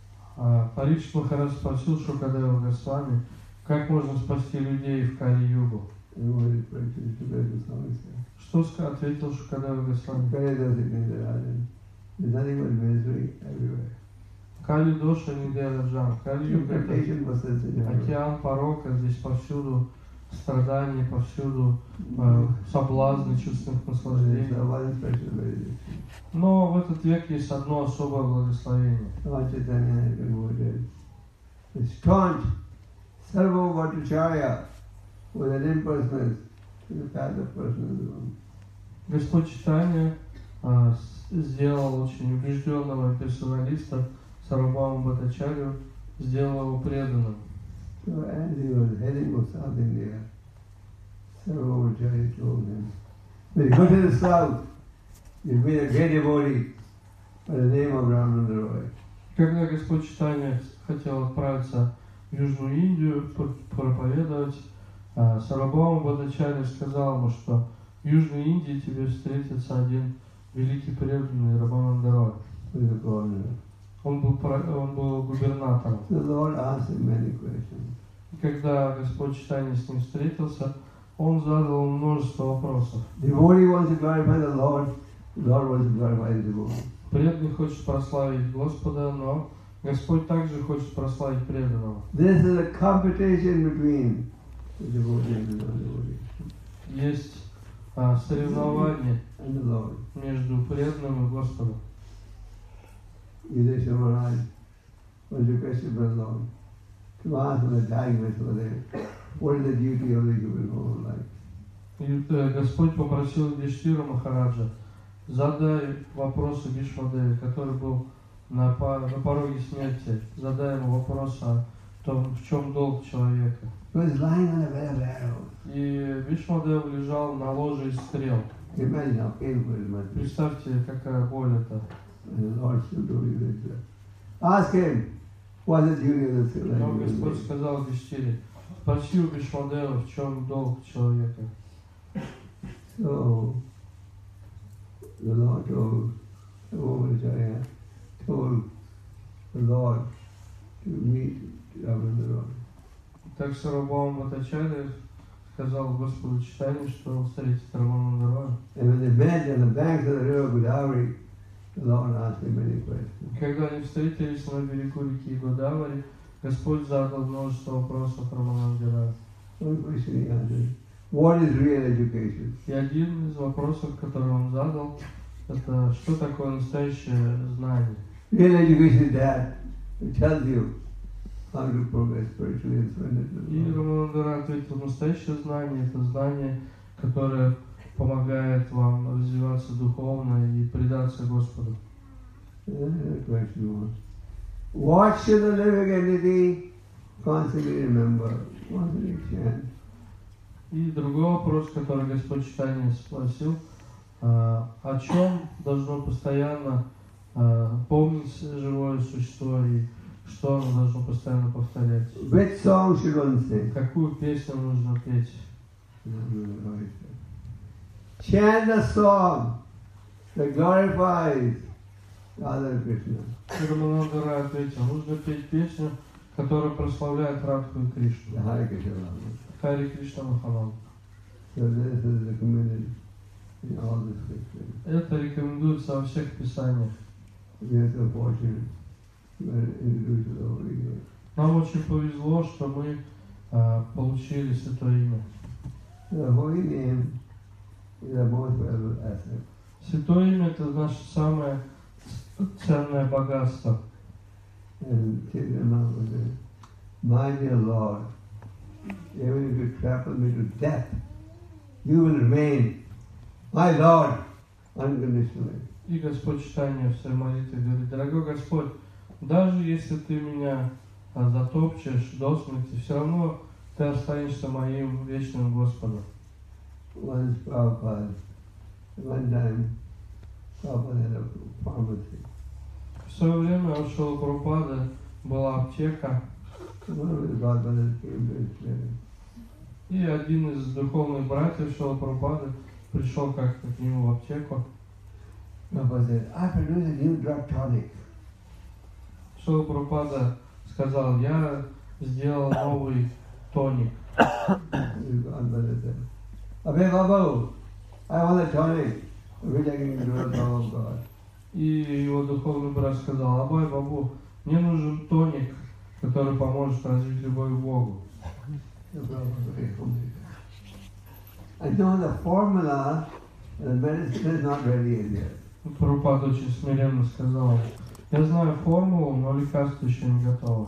А Парикшит Махарадж спросил Шукадева Госвами, как можно спасти людей в Кали-югу. And what did Shukadeva Goswami say? Что ска- ответил Шукадева Госвами? Kali does it in the Rajan. There's nothing but misery everywhere. Кали Доша Нидера Джан. Кали-юга это Temptation was everywhere. океан порока, здесь повсюду страдания, повсюду э, соблазны чувственных There's наслаждений. no one special benediction. Но в этот век есть одно особое благословение. Lord Chaitanya has been voted the staunch Sarva Bhattacharya with an impersonal to the path of personalism. Господь Чайтанья а, с- сделал очень убежденного персоналиста Сарвабхаума Бхаттачарью, сделал его преданным. So as he was heading for South India, Sarva Bhattacharya told him, when you go to the south, you'll be a great devotee by the name of Ramananda Roy. Когда Господь Чайтанья хотел отправиться в Южную Индию пр- проповедовать, а, Сарвабхаума Бхаттачарья сказал ему, что в Южной Индии тебе встретится один великий преданный Рамананда Рой. Who is the governor. Он был, он был губернатором. The Lord asked him many questions. И когда Господь Чайтанья с ним встретился, он задал ему множество вопросов. Devotee wants to glorify the Lord, the Lord wants to glorify the devotee. Преданный хочет прославить Господа, но Господь также хочет прославить преданного. This is a competition between the devotee and the non-devotee. Есть а, соревнование And the Lord. между преданным и Господом. Yudhishthira Maharaj was requested by the Lord to ask when the dying was there, what is the duty of the human whole life? И э, Господь попросил Юдхиштхира Махараджа: задай вопросы Бишмадеве, который был на, на пороге смерти. Задай ему вопрос о том, в чем долг человека. He was lying on a bed of arrows. И Бишмадев лежал на ложе из стрел. Imagine how painful it must be. Представьте, какая боль это. And the Lord stood over Yudhishthira. Ask him, what is the duty of the Но human Господь life? сказал Юдхиштхире: спроси у Бишмадева, в чем долг человека. So, the Lord told, the woman Jaya told the Lord to meet Ravindra. Так Сарвабхаума Бхаттачарья сказал Господу Чайтанье, что он встретит Раманандароя. And when they met on the banks of the river Godavari, the Lord asked him many questions. Когда они встретились на берегу реки Годавари, Господь задал множество вопросов Раманандараю. One question he answered, what is real education? И один из вопросов, который он задал, это что такое настоящее знание. Real education is that which tells you how to progress spiritually and surrender to the И Lord. Раманандара ответил: настоящее знание — это знание, которое помогает вам развиваться духовно и предаться Господу. And the question was, what should the living entity constantly remember? Constantly chant. И другой вопрос, который Господь Чайтанья спросил: а, о чем должно постоянно а, помнить живое существо и что оно должно постоянно повторять? Which song should one sing? Какую песню нужно петь? Chant a song that glorifies Radha Krishna. И Раманандара ответил: нужно петь песню, которая прославляет Радху и Кришну. The Hare Krishna Rama. Хари Кришна Махаман. So this is recommended in all the scriptures. Это рекомендуется во всех писаниях. We are so fortunate we are introduced to the Holy Name. Нам очень повезло, что мы а, получили Святое Имя. The Holy Name is the most valuable asset. Святое Имя — это наше самое ценное богатство. And Chaitanya Mahaprabhu said, my dear Lord, even if you trample me to death, you will remain my Lord unconditionally. И Господь Чайтанья в своей молитве говорит: дорогой Господь, даже если ты меня а, затопчешь до смерти, все равно ты останешься моим вечным Господом. Once Prabhupada, one time, Prabhupada had a pharmacy. В свое время у Шрилы Прабхупады была аптека, One of the godbrothers came to his clinic. и один из духовных братьев Шрилы Прабхупады пришел как-то к нему в аптеку. Prabhupada said, I produce a new drug tonic. Шрила Прабхупада сказал: я сделал новый тоник. His godbrother said, Abhay Babu, I want a tonic which I can do the power of God. И его духовный брат сказал: Абай Бабу, мне нужен тоник, который поможет развить любовь к Богу. The Prabhupada was very humble. I know the formula, the medicine is not ready as yet. Прабхупада очень смиренно сказал: я знаю формулу, но лекарство еще не готово.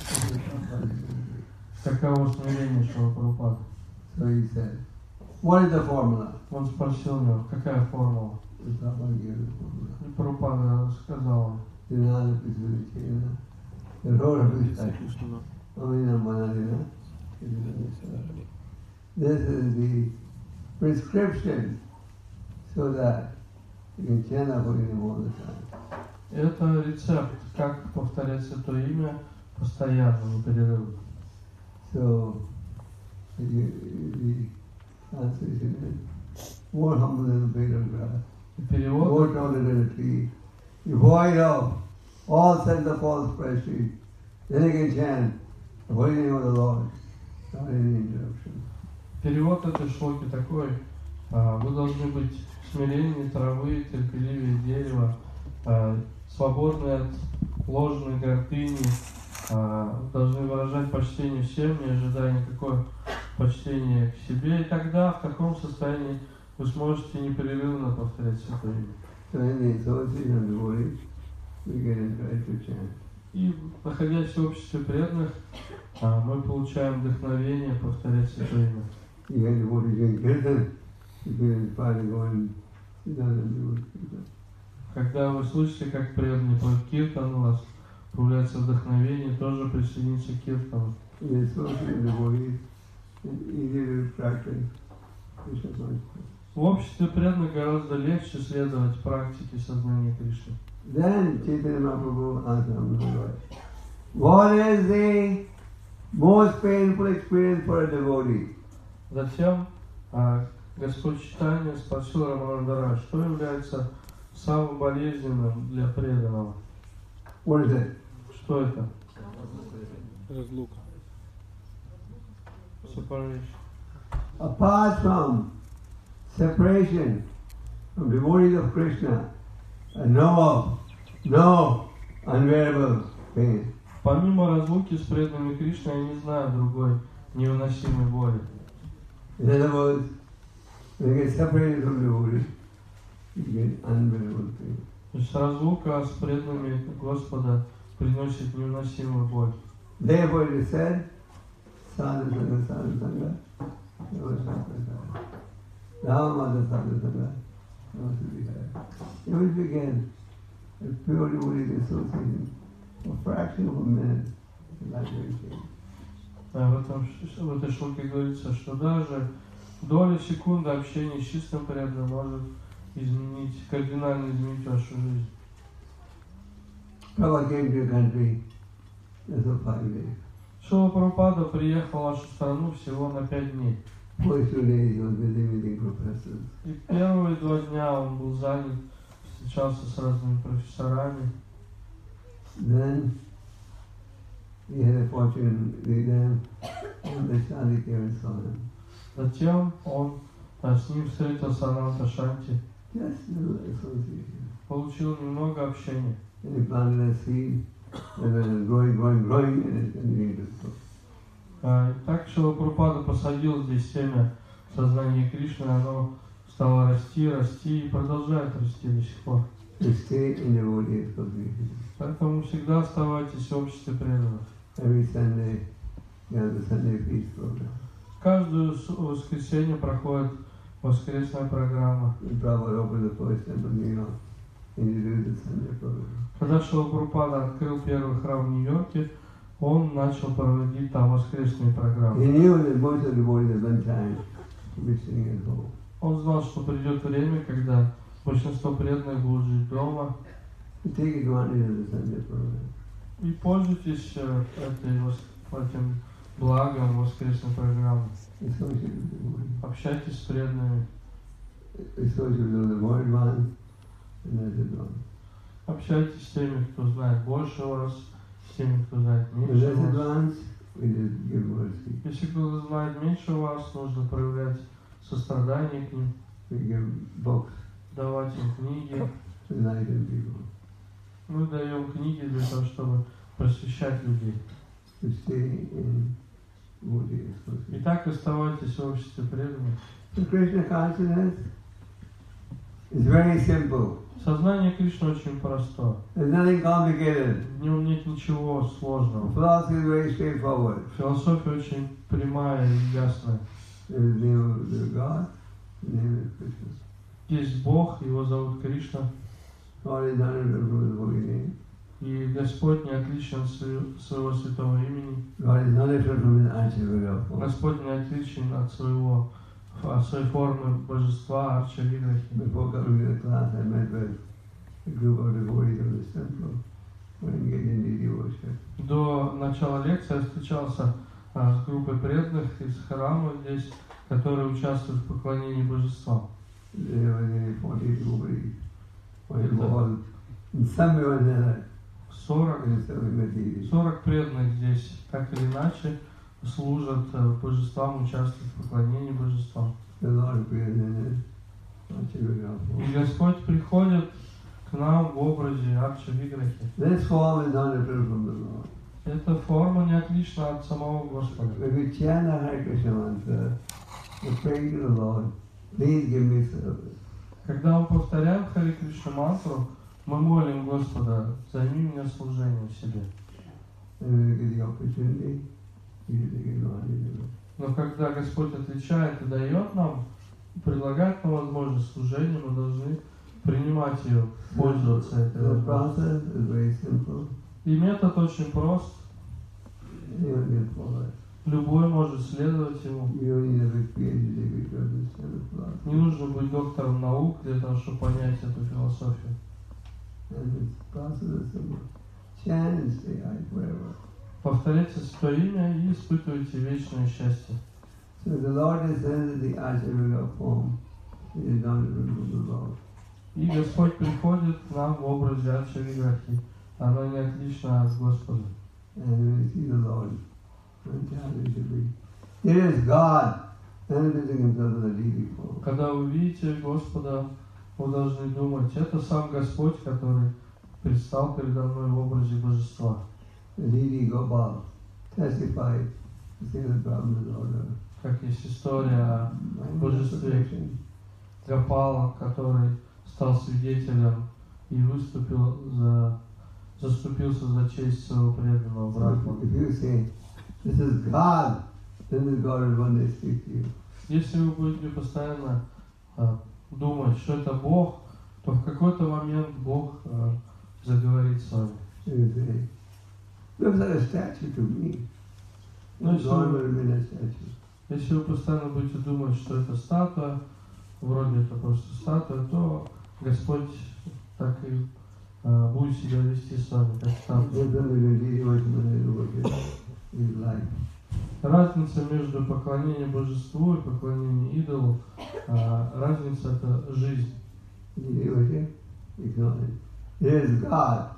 Каково смирение Шрилы Прабхупады? So he said, what is the formula? Он спросил него: какая формула? The Prabhupada gave the formula. И Прабхупада рассказал: Dinana Pisurichena, the road of his life. Amina Manadina. This is the prescription so that you can chant the holy name all the time. это рецепт, как повторять Святое Имя постоянно, непрерывно. So, the, the translation is more humble than a blade of grass, И перевод more taller than a tree, devoid of all send the false prestige. Then they can chant the holy name of the Lord. Not any interruption. Перевод этой шлоки такой: а, вы должны быть смиреннее травы, терпеливее дерева, а, свободны от ложной гордыни, а, должны выражать почтение всем, не ожидая никакого почтения к себе. И тогда в таком состоянии вы сможете непрерывно повторять Святое Имя. So in the association of devotees, we get encouraged to chant. И, находясь в обществе преданных, а, мы получаем вдохновение повторять Святое Имя. You get devotees doing kirtan, you feel inspired to go and sit down and do kirtan. Когда вы слышите, как преданный поет киртан, у вас появляется вдохновение, тоже присоединиться к киртану. In the association of devotees, it's easier to practice Krishna consciousness. В обществе преданных гораздо легче следовать практике сознания Кришны. Then Chaitanya Mahaprabhu asked Ramana, what is the most painful experience for a devotee? Затем а, Господь Чайтанья спросил Раманандара, что является самым болезненным для преданного. What is it? Что это? Разлука. Separation. Apart from separation from devotees of Krishna, no, no unbearable pain. Помимо разлуки с преданными Кришны, я не знаю другой невыносимой боли. In other words, when you get separated from devotees, you get unbearable pain. То есть разлука с преданными Господа приносит невыносимую боль. Therefore it is said, sadhu sangha, sadhu sangha, namaskar. Ramada sadhu sangha, namaskar. Here we begin a pure devotee association, a fraction of a minute, life will change. В, этом, в этой шлоке говорится, что даже доля секунды общения с чистым преданным может изменить, кардинально изменить вашу жизнь. Prabhupada came to your country just for five days. Шрила Прабхупада приехал в вашу страну всего на пять дней. First two days he was busy meeting professors. И первые два дня он был занят, встречался с разными профессорами. Then he had a fortune read them, and the Shadi came and saw him. Затем он а, с ним встретился Ананта Шанти, Just a little association. получил немного общения. And he planted a seed, and then it was growing, growing, growing, and it continued to grow. А, Так Шрила Прабхупада посадил здесь семя сознания Кришны, оно стало расти, расти и продолжает расти до сих пор. To stay in devotee association. Поэтому всегда оставайтесь в обществе преданных. Every Sunday, you have the Sunday feast program. Каждое с- воскресенье проходит воскресная программа. And Prabhupada opened the first temple in New York, and he did the Sunday program. Когда Шрила Прабхупада открыл первый храм в Нью-Йорке, он начал проводить там воскресные He программы. knew that most of the devotees at one time would be sitting at home. Он знал, что придет время, когда большинство преданных будут жить дома. To take advantage of the Sunday program. И пользуйтесь э, этой, вос- этим благом воскресной программы. Associate with devotees. Общайтесь с преданными. Associate with those more advanced and less advanced. Общайтесь с теми, кто знает больше вас, с теми, кто знает The меньше less вас. advanced, we just give mercy. Если кто-то знает меньше вас, нужно проявлять сострадание к ним, We give books давать им книги. to enlighten people. Мы даем книги для того, чтобы просвещать людей. To stay in devotee И association. так оставайтесь в обществе преданных. So Krishna consciousness is very simple. Сознание Кришны очень простое. There's nothing complicated. В нем нет ничего The сложного. philosophy is very straightforward. Философия очень прямая и ясная. There is the name of the God, the name is Krishna. Есть Бог, его зовут Кришна, God is not from his holy name. и Господь не отличен от своего, своего святого имени. God is not different from his Archa form. Господь не отличен от своего, от своей формы божества, Арча Виграхи. Before coming to the class, I met with a group of devotees of this temple who are engaged in deity worship. До начала лекции я встречался а, с группой преданных из храма здесь, которые участвуют в поклонении божествам. There were nearly forty devotees were involved in some way or another сорок, in serving the deity. сорок преданных здесь, так или иначе, служат э, божествам, участвуют в поклонении божествам. The Lord appears in a Archa-Vigraha И form. Господь приходит к нам в образе Арча-Виграхи. This form is not different from the Lord. Эта форма не отлична от самого Господа. When we chant the Hare Krishna mantra, we pray to the Lord, please give me service. Когда мы повторяем Харе Кришна мантру, мы молим Господа, займи меня служением себе. And when we get the opportunity, we should take advantage of it. Но когда Господь отвечает и дает нам, предлагает нам возможность служения, мы должны принимать ее, пользоваться этой The возможностью. process is very simple. И метод очень прост. Anyone can follow it. Любой может следовать ему. You don't need a big PhD degree to understand the philosophy. Не нужно быть доктором наук для того, чтобы понять эту философию. And the process is simple. Chant and stay high forever. Повторяйте свое имя и испытывайте вечное счастье. So the Lord descends in the Archa-Vigraha form. It is not different from the Lord. И Господь приходит к нам в образе Арча-Виграхи. Оно не отлично от Господа. And when we see the Lord, one chant it should be, here is God, manifesting himself in the deity form. Когда вы видите Господа, вы должны думать, это сам Господь, который предстал передо мной в образе Божества. The deity Gopal testified to say the Brahma's order. Как есть история о Божестве Perfection. Гопала, который стал свидетелем и выступил за, заступился за честь своего преданного So Брахмана. if you say, this is God, then this God will one day speak to you. Если вы будете постоянно а, думать, что это Бог, то в какой-то момент Бог а, заговорит с вами. So you say, looks like a statue to me. Ну, если God will вы, remain a statue. если вы постоянно будете думать, что это статуя, вроде это просто статуя, то Господь так и а, будет себя вести с вами, как статуя. Difference between deity worship and idol worship is life. Разница между поклонением божеству и поклонением идолу, а, разница это жизнь. Deity worship, acknowledge. Here is God,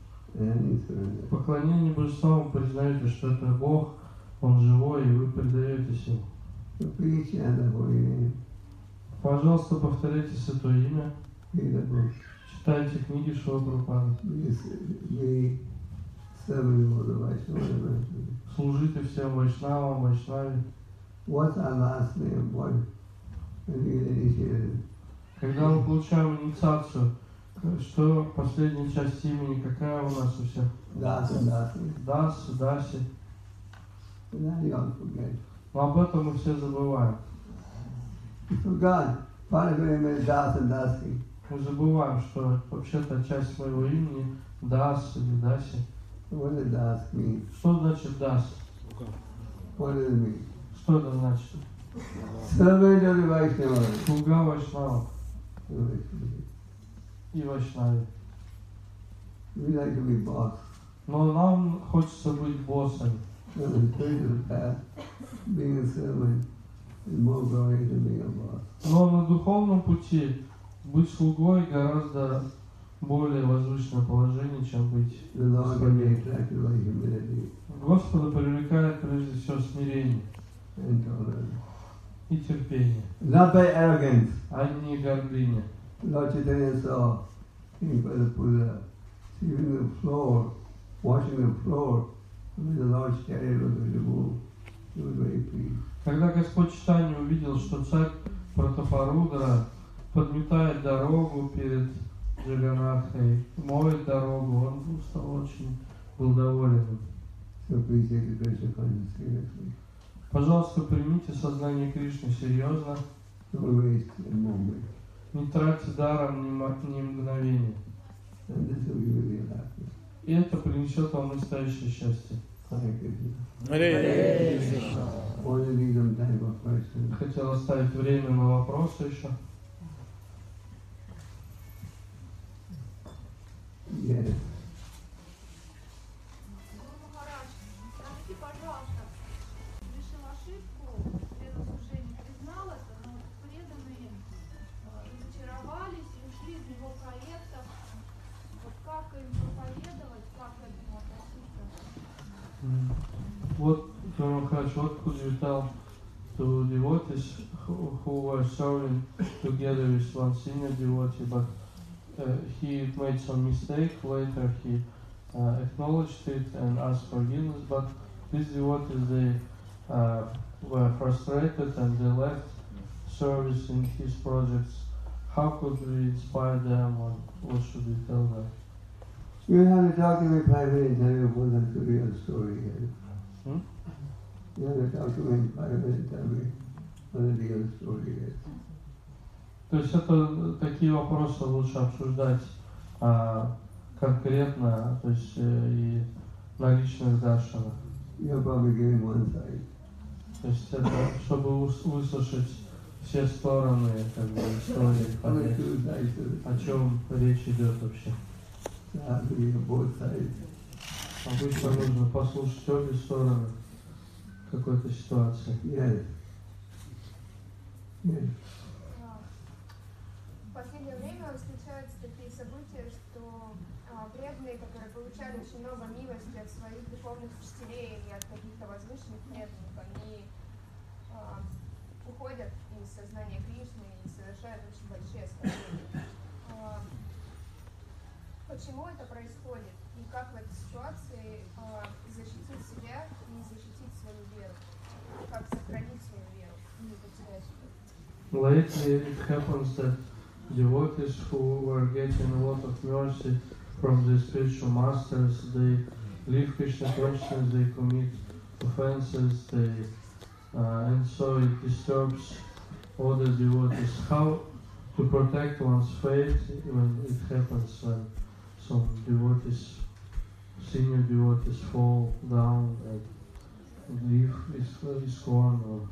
and you surrender. Поклонение божеству вы признаете, что это Бог, Он живой, и вы предаетесь Ему. So please chant the holy name. Пожалуйста, повторяйте святое имя, Read the book. читайте книги Шрила Прабхупады, Be, be serving all the Vaishnava devotees. служите всем вайшнавам, вайшнаве. What's our last name? What? When we get initiated, Когда мы получаем инициацию, что последняя часть имени, какая у нас у всех? Das and Dasi. Дас, Даси. And then you all forget. Но об этом мы все забываем. You forgot. Part of your name is Das and Dasi. Мы забываем, что вообще-то часть моего имени Дас или Даси. So what does Das mean? Что значит Дас? What does it mean? Что это значит? Servant of the Vaishnava. Слуга Вайшнава We и Вайшнави. like to be boss. Но нам хочется быть боссами. So the spiritual path, being a servant is more glorious than being a boss. Но на духовном пути быть слугой гораздо более возвышенное положение, чем быть The Lord can be господином. attracted by humility Господа привлекает прежде всего смирение and tolerance. и терпение, Not by arrogance. а не гордыня. Lord Chaitanya saw King Padapuja sweeping the floor, washing the floor. When the Lord's chariot was removed, he was very pleased. Когда Господь Чайтанья увидел, что царь Пратапарудра подметает дорогу перед Джаганатхой, моет дорогу, он стал очень был доволен. So please take the Krishna consciousness seriously. Пожалуйста, примите сознание Кришны серьезно, Don't waste a moment. не тратьте даром ни, мо- ни мгновения. And this will give you the happiness. И это принесет вам настоящее счастье. Hare Krishna. Харе Кришна. Want to leave some time for questions? Хотел оставить время на вопросы еще. Yes. Гуру Махарадж, скажите, пожалуйста, совершил ошибку, преданное служение признал это, но преданные э, разочаровались и ушли из его проекта. Вот как им проповедовать, как им Guru Maharaj, what could you tell to devotees who, who were serving together with one senior devotee, but uh, he made some mistake, later he uh, acknowledged it and asked forgiveness, but these devotees, they uh, were frustrated and they left service in his projects. How could we inspire them, or what should we tell them? You have to talk to me privately and tell me what the real story is. Hmm? You have to talk to me privately and tell me what the real story is. То есть это такие вопросы лучше обсуждать а, конкретно, то есть э, и на личных даршанах. You're probably giving one side. То есть это, чтобы ус- выслушать все стороны, как бы, истории, Only понять, two sides to the о чем речь идет вообще. You have to hear both sides. Обычно нужно послушать обе стороны какой-то ситуации. Yes. Yes. В последнее время встречаются такие события, что а, преданные, которые получали очень много милости от своих духовных учителей или от каких-то возвышенных преданных, они а, уходят из сознания Кришны и совершают очень большие оскорбления. А, почему это происходит? И как в этой ситуации а, защитить себя и защитить свою веру? Как сохранить свою веру и не потерять ее? Lately it happens that devotees who were getting a lot of mercy from the spiritual masters, they leave Krishna consciousness, they commit offenses, they, uh, and so it disturbs all the devotees. How to protect one's faith when it happens, when some devotees, senior devotees fall down and leave ISKCON, or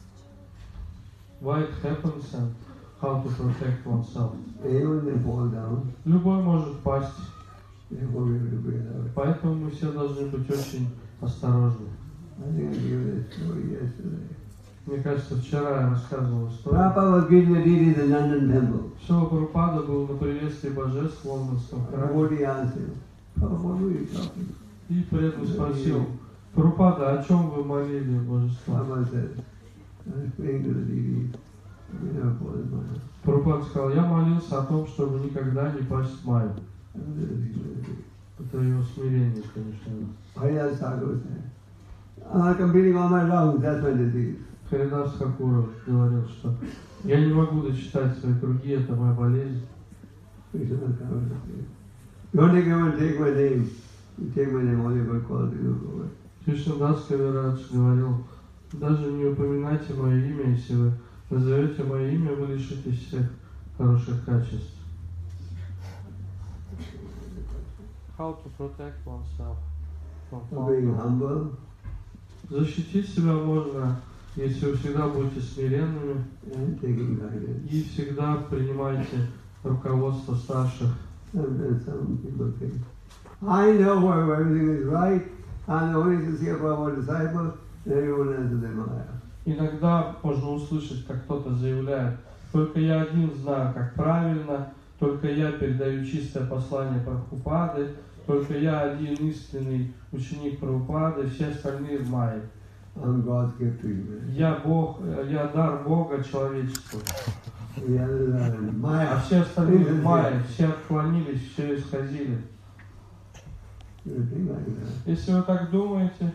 why it happens and how to protect oneself. Anyone can fall down. Любой может пасть, Therefore we have to be alert. поэтому мы все должны быть очень осторожны. I think I gave this story yesterday. Мне кажется, вчера я рассказывал историю. Prabhupada was giving a deed in the London temple. Шрила Прабхупада был на приветствии божеств в Лондонском храме. Devotee asked him, Prabhupada, what were you talking? И преданный спросил: Прабхупада, о чем вы молили божества? Prabhupada said, I was praying to the deities. We never fall in Maya. Прабхупада сказал: я молился о том, чтобы никогда не пасть в Майю. And this is humility. Это его смирение, конечно. Haridas Thakur said, I'm completing all my rounds, that's my disease. Харидас Тхакур говорил, что я не могу дочитать свои круги, это моя болезнь. Krishna Thakur said, don't take even take my name. You take my name, all your good qualities will go away. Кришнадас Кавирадж говорил: даже не упоминайте мое имя, если вы назовете мое имя, вы лишитесь всех хороших качеств. How to protect oneself from Being falling? humble Защитить себя можно, если вы всегда будете смиренными and taking guidance. и всегда принимаете руководство старших. Sometimes some people think, I know where everything is right, I'm the only sincere Prabhupada disciple, and everyone else is in Maya. Иногда можно услышать, как кто-то заявляет: только я один знаю, как правильно, только я передаю чистое послание Прабхупады, только я один истинный ученик Прабхупады, все остальные в Майе. I'm God's gift to you, man. Я Бог, я дар Бога человечеству. The others are in А Maya. все остальные в Майе, все отклонились, все исходили. You think like that, Если вы так думаете,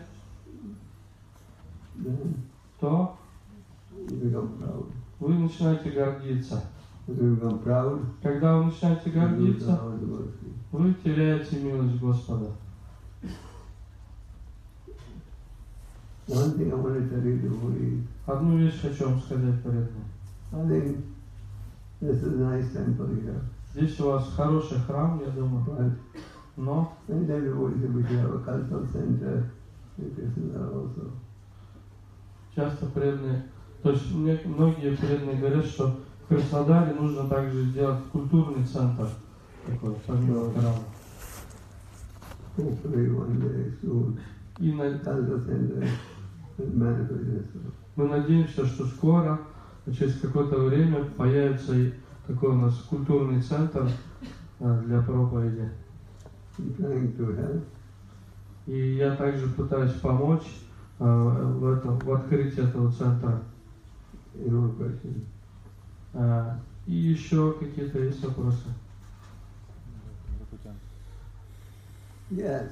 then то you become proud. вы начинаете гордиться. If you become proud, Когда вы начинаете you lose the гордиться, power of the mercy. вы теряете милость Господа. One thing I want to tell you, devotees, Одну вещь хочу вам сказать, преданные. I think this is a nice temple here, Здесь у вас хороший храм, я думаю, but но many times devotees say we should have a cultural center, and Krishna also. часто преданные, то есть мне, многие преданные говорят, что в Краснодаре нужно также сделать культурный центр, такой, помимо храма. Hopefully one day soon, И на, cultural center will manifest itself. мы надеемся, что скоро, через какое-то время, появится и такой у нас культурный центр а, для проповеди. I'm trying to help. И я также пытаюсь помочь в, этом, в открытии этого центра. Any more questions? А, и еще какие-то есть вопросы? Yes.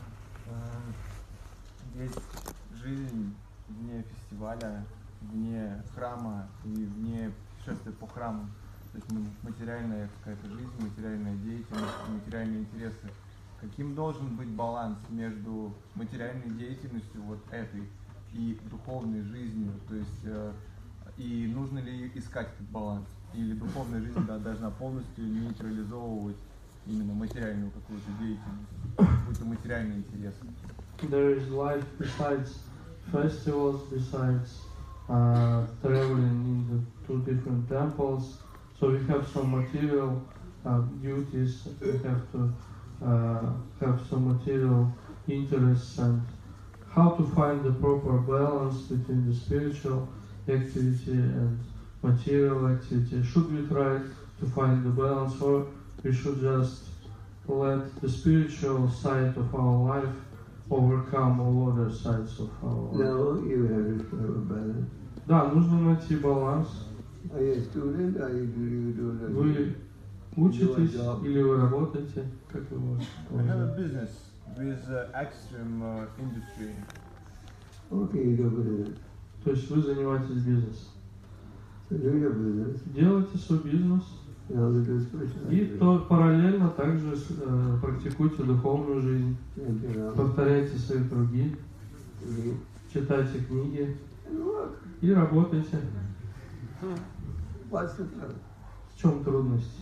Есть жизнь вне фестиваля, вне храма и вне путешествия по храму. То есть материальная какая-то жизнь, материальная деятельность, материальные интересы. Каким должен быть баланс между материальной деятельностью вот этой и духовной жизнью? То есть э, и нужно ли искать этот баланс? Или духовная жизнь да, должна полностью нейтрализовывать именно материальную какую-то деятельность, какой-то материальный интерес? There is life besides festivals, besides uh, traveling in the two different temples. So we have some material uh, duties, we have to uh, have some material interests, and how to find the proper balance between the spiritual activity and material activity. Should we try to find the balance, or we should just let the spiritual side of our life overcome all other sides of our life? No, you have to have a balance. Да, нужно найти баланс. Are you a student? Are you, do you do the Вы учитесь или вы работаете? Как вы можете? I have a business with uh, extreme uh, industry. Okay, you do business. То есть вы занимаетесь бизнесом. So do your business. Делайте свой бизнес Now we do spiritual и activity. то параллельно также э, практикуйте духовную жизнь. And, you know, Повторяйте свои круги, read читайте книги and work. и работайте. What's the trouble? В чем трудность?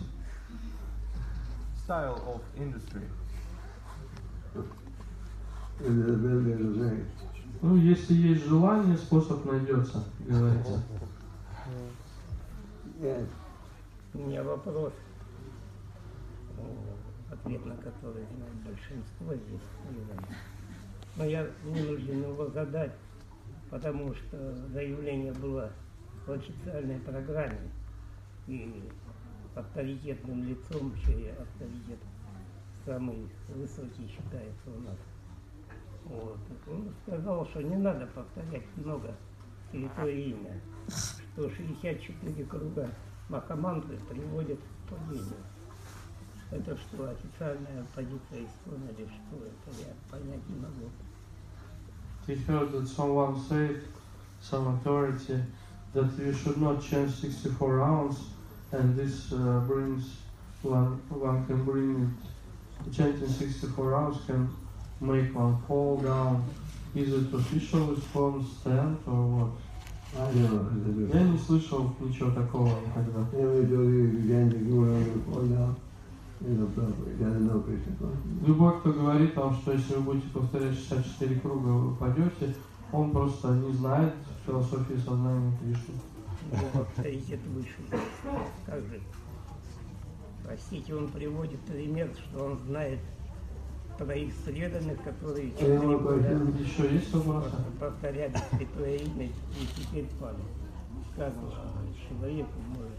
Style of industry. And the builder is right. Ну, если есть желание, способ найдется, говорится. Yes. У меня вопрос, ответ на который знает большинство здесь. Но я вынужден его задать, потому что заявление было в официальной программе. И авторитетным лицом, чей авторитет самый высокий считается у нас. Вот. Он сказал, что не надо повторять много святое имя, что шестьдесят четыре круга Махамантры приводят к падению. Это что, официальная позиция ИСККОНа или что? Это я понять не могу. He heard that someone said, some authority, that you should not chant sixty-four rounds, and this uh, brings, one, one can bring it, chanting sixty-four rounds can make one fall down. Is it official response stand or what? I know. Я не слышал ничего такого никогда. Every day you begin to go around and fall down. You know, properly. Doesn't know Krishna consciousness. Любой, кто говорит вам, что если вы будете повторять шестьдесят четыре круга, вы упадете, он просто не знает философии сознания Кришны. Его авторитет выше. Как же? Простите, он приводит пример, что он знает троих преданных, которые четыре года Еще есть вопросы? повторяли святое имя и теперь падают. Как человек может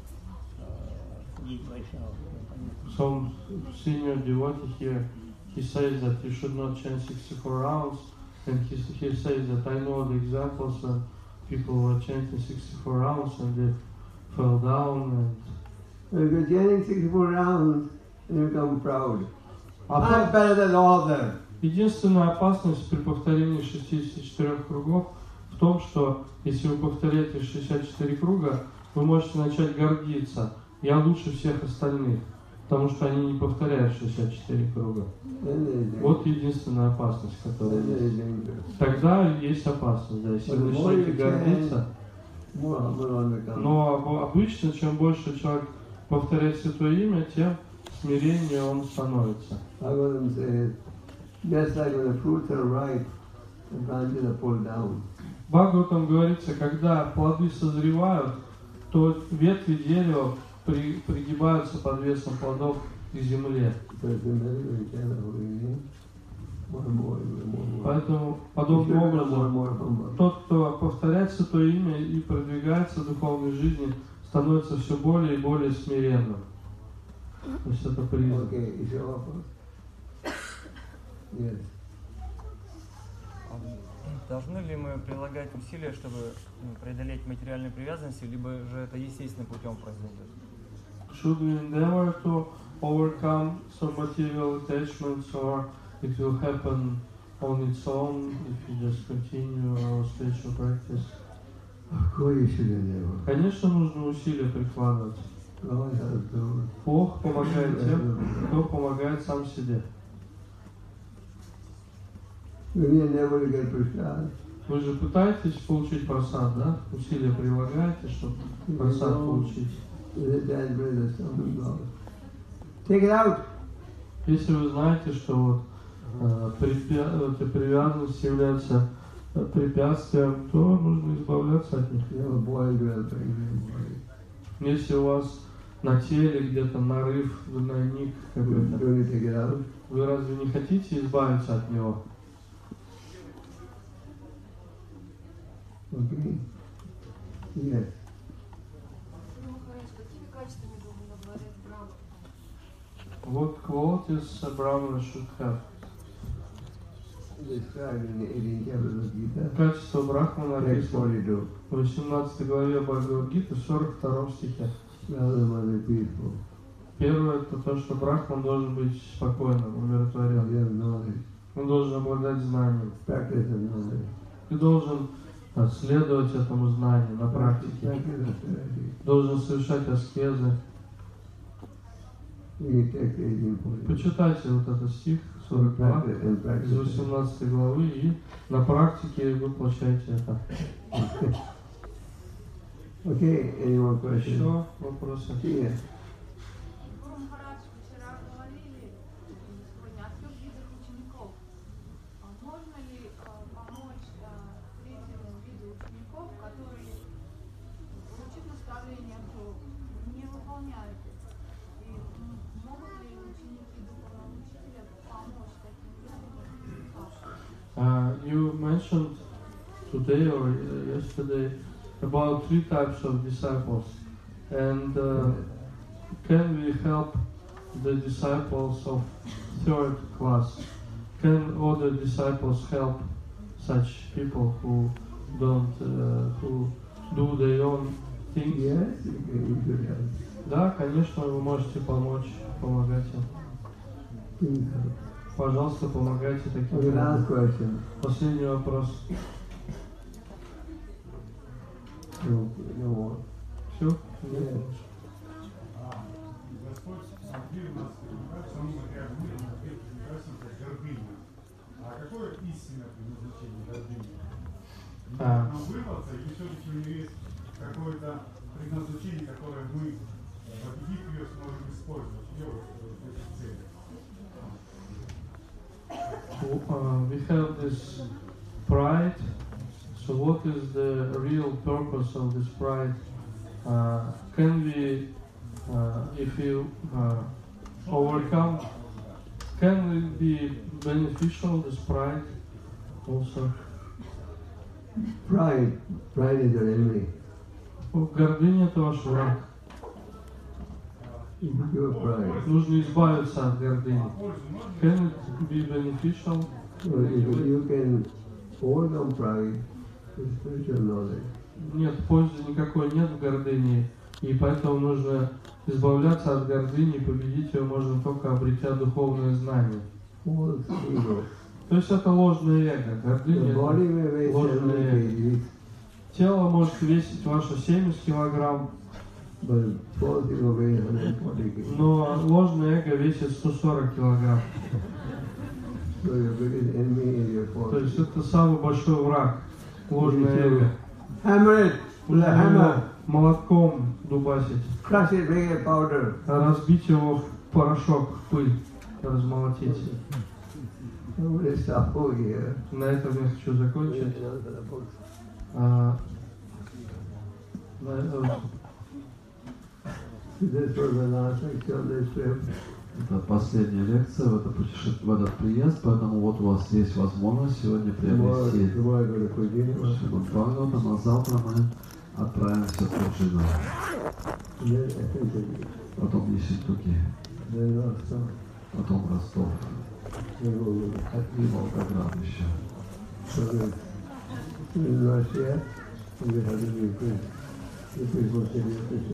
это судить Вайшнава? Some senior devotee here, he says that you should not chant sixty-four rounds, and he, he says that I know the examples when people were chanting sixty-four rounds and they fell down. If you're chanting sixty-four rounds, you become proud. And I'm better than all of them. единственная опасность при повторении шестидесяти четырёх кругов в том, что если вы повторяете шестьдесят четыре круга, вы можете начать гордиться. Я лучше всех остальных, потому что они не повторяют шестьдесят четыре круга. Вот единственная опасность, которая есть. Тогда есть опасность, да, если вы начнете гордиться. Но обычно, чем больше человек повторяет святое имя, тем смирение он становится. Бхагаватам говорится, когда плоды созревают, то ветви дерева при, пригибаются под весом плодов к земле. Поэтому подобным образом тот, кто повторяет святое имя и продвигается в духовной жизни, становится все более и более смиренным. То есть это признак. Um, Должны ли мы прилагать усилия, чтобы ну, преодолеть материальные привязанности, либо же это естественным путем произойдет? Should we endeavor to overcome some material attachments, or it will happen on its own if we just continue our spiritual practice? Of course you should endeavor. Конечно, нужно усилия прикладывать. God helps those. Бог помогает тем, кто помогает сам себе. When you endeavor to get prasad, Вы же пытаетесь получить просад, да? Усилия прилагаете, чтобы просад получить. with that brother, something goes. Take it out. Если вы знаете, что вот э, припя- эта привязанность является э, препятствием, то нужно избавляться от них. You have a boiled well thing in your body. Если у вас на теле где-то нарыв, гнойник какой-то, Don't you take it out? вы разве не хотите избавиться от него? Okay. Yes. Гуру Махарадж, какими качествами должен обладать Брахма? What qualities a Brahmana should have? Described in the eighteenth chapter of Gita, Качество Брахмана text написано forty-two. в восемнадцатой главе Бхагавад-гиты, сорок втором стихе. Rather than peaceful. Первое — это то, что Брахман должен быть спокойным, You умиротворенным. have knowledge, Он должен обладать знанием. practice of knowledge. Ты должен а, следовать этому знанию на практике. Practice of clarity. Должен совершать аскезы. You text eighteen forty. Почитайте вот этот стих сорок два Practice and из practice. восемнадцатой главы и на практике воплощайте это. Okay, any more questions? Еще вопросы? Yes. Гуру Махарадж, вчера говорили сегодня о трех видах учеников. А можно ли а, помочь а, третьему виду учеников, которые, получив наставление, то не выполняют их? И м, могут ли ученики духовного учителя помочь таким людям? Uh, you mentioned today or uh, yesterday about three types of disciples, and uh, can we help the disciples of third class? Can other disciples help such people who don't, uh, who do their own things? Yes, you can, you could help. Да, конечно, вы можете помочь, помогать им. Please help. Пожалуйста, помогайте таким Okay, last людям. question. Последний вопрос. No, no more. Все? Yes. Господь смотрел нас, саму материальную мир, он прекрасен, как гордыня. А какое истинное предназначение гордыни? А. Нам вырваться, или все-таки у нее есть какое-то предназначение, которое мы, победив ее, сможем использовать ее в этих целях? Uh, we have this pride. So what is the real purpose of this pride? Uh, can we, uh, if you uh, overcome, can it be beneficial, this pride also? Pride. Pride is your enemy. Гордыня — это ваш враг. Your pride. Нужно избавиться от гордыни. Пользу можно? Can it be beneficial? So if you can overcome pride with spiritual knowledge, Нет, пользы никакой нет в гордыне, и поэтому нужно избавляться от гордыни, победить ее можно только обретя духовное знание. false ego. То есть это ложное эго. Гордыня — The body это may weigh ложное seventy эго. kgs, Тело может весить ваше семьдесят килограмм, but false ego weighs one hundred forty kgs. но ложное эго весит сто сорок килограмм. So your biggest enemy is your false То есть ego. это самый большой враг, ложное эго. Hammer it with a Нужно его hammer. молотком дубасить, Crush it, make it powder. разбить его в порошок, в пыль, размолотить. Nobody stop over here. На этом я хочу закончить. Another for the books. А, на- э, This was the last lecture on this trip. Это последняя лекция в, это путеше- в этот приезд, поэтому вот у вас есть возможность сегодня Tomorrow, приобрести tomorrow I go to Kojima. Шримад Бхагаватам, а завтра мы отправимся в Куджино, And then I think it- потом Ессентуки, then Rostov. потом Ростов Then we'll go to и Волгоград еще. So there's in Russia, and we have the new print. The people say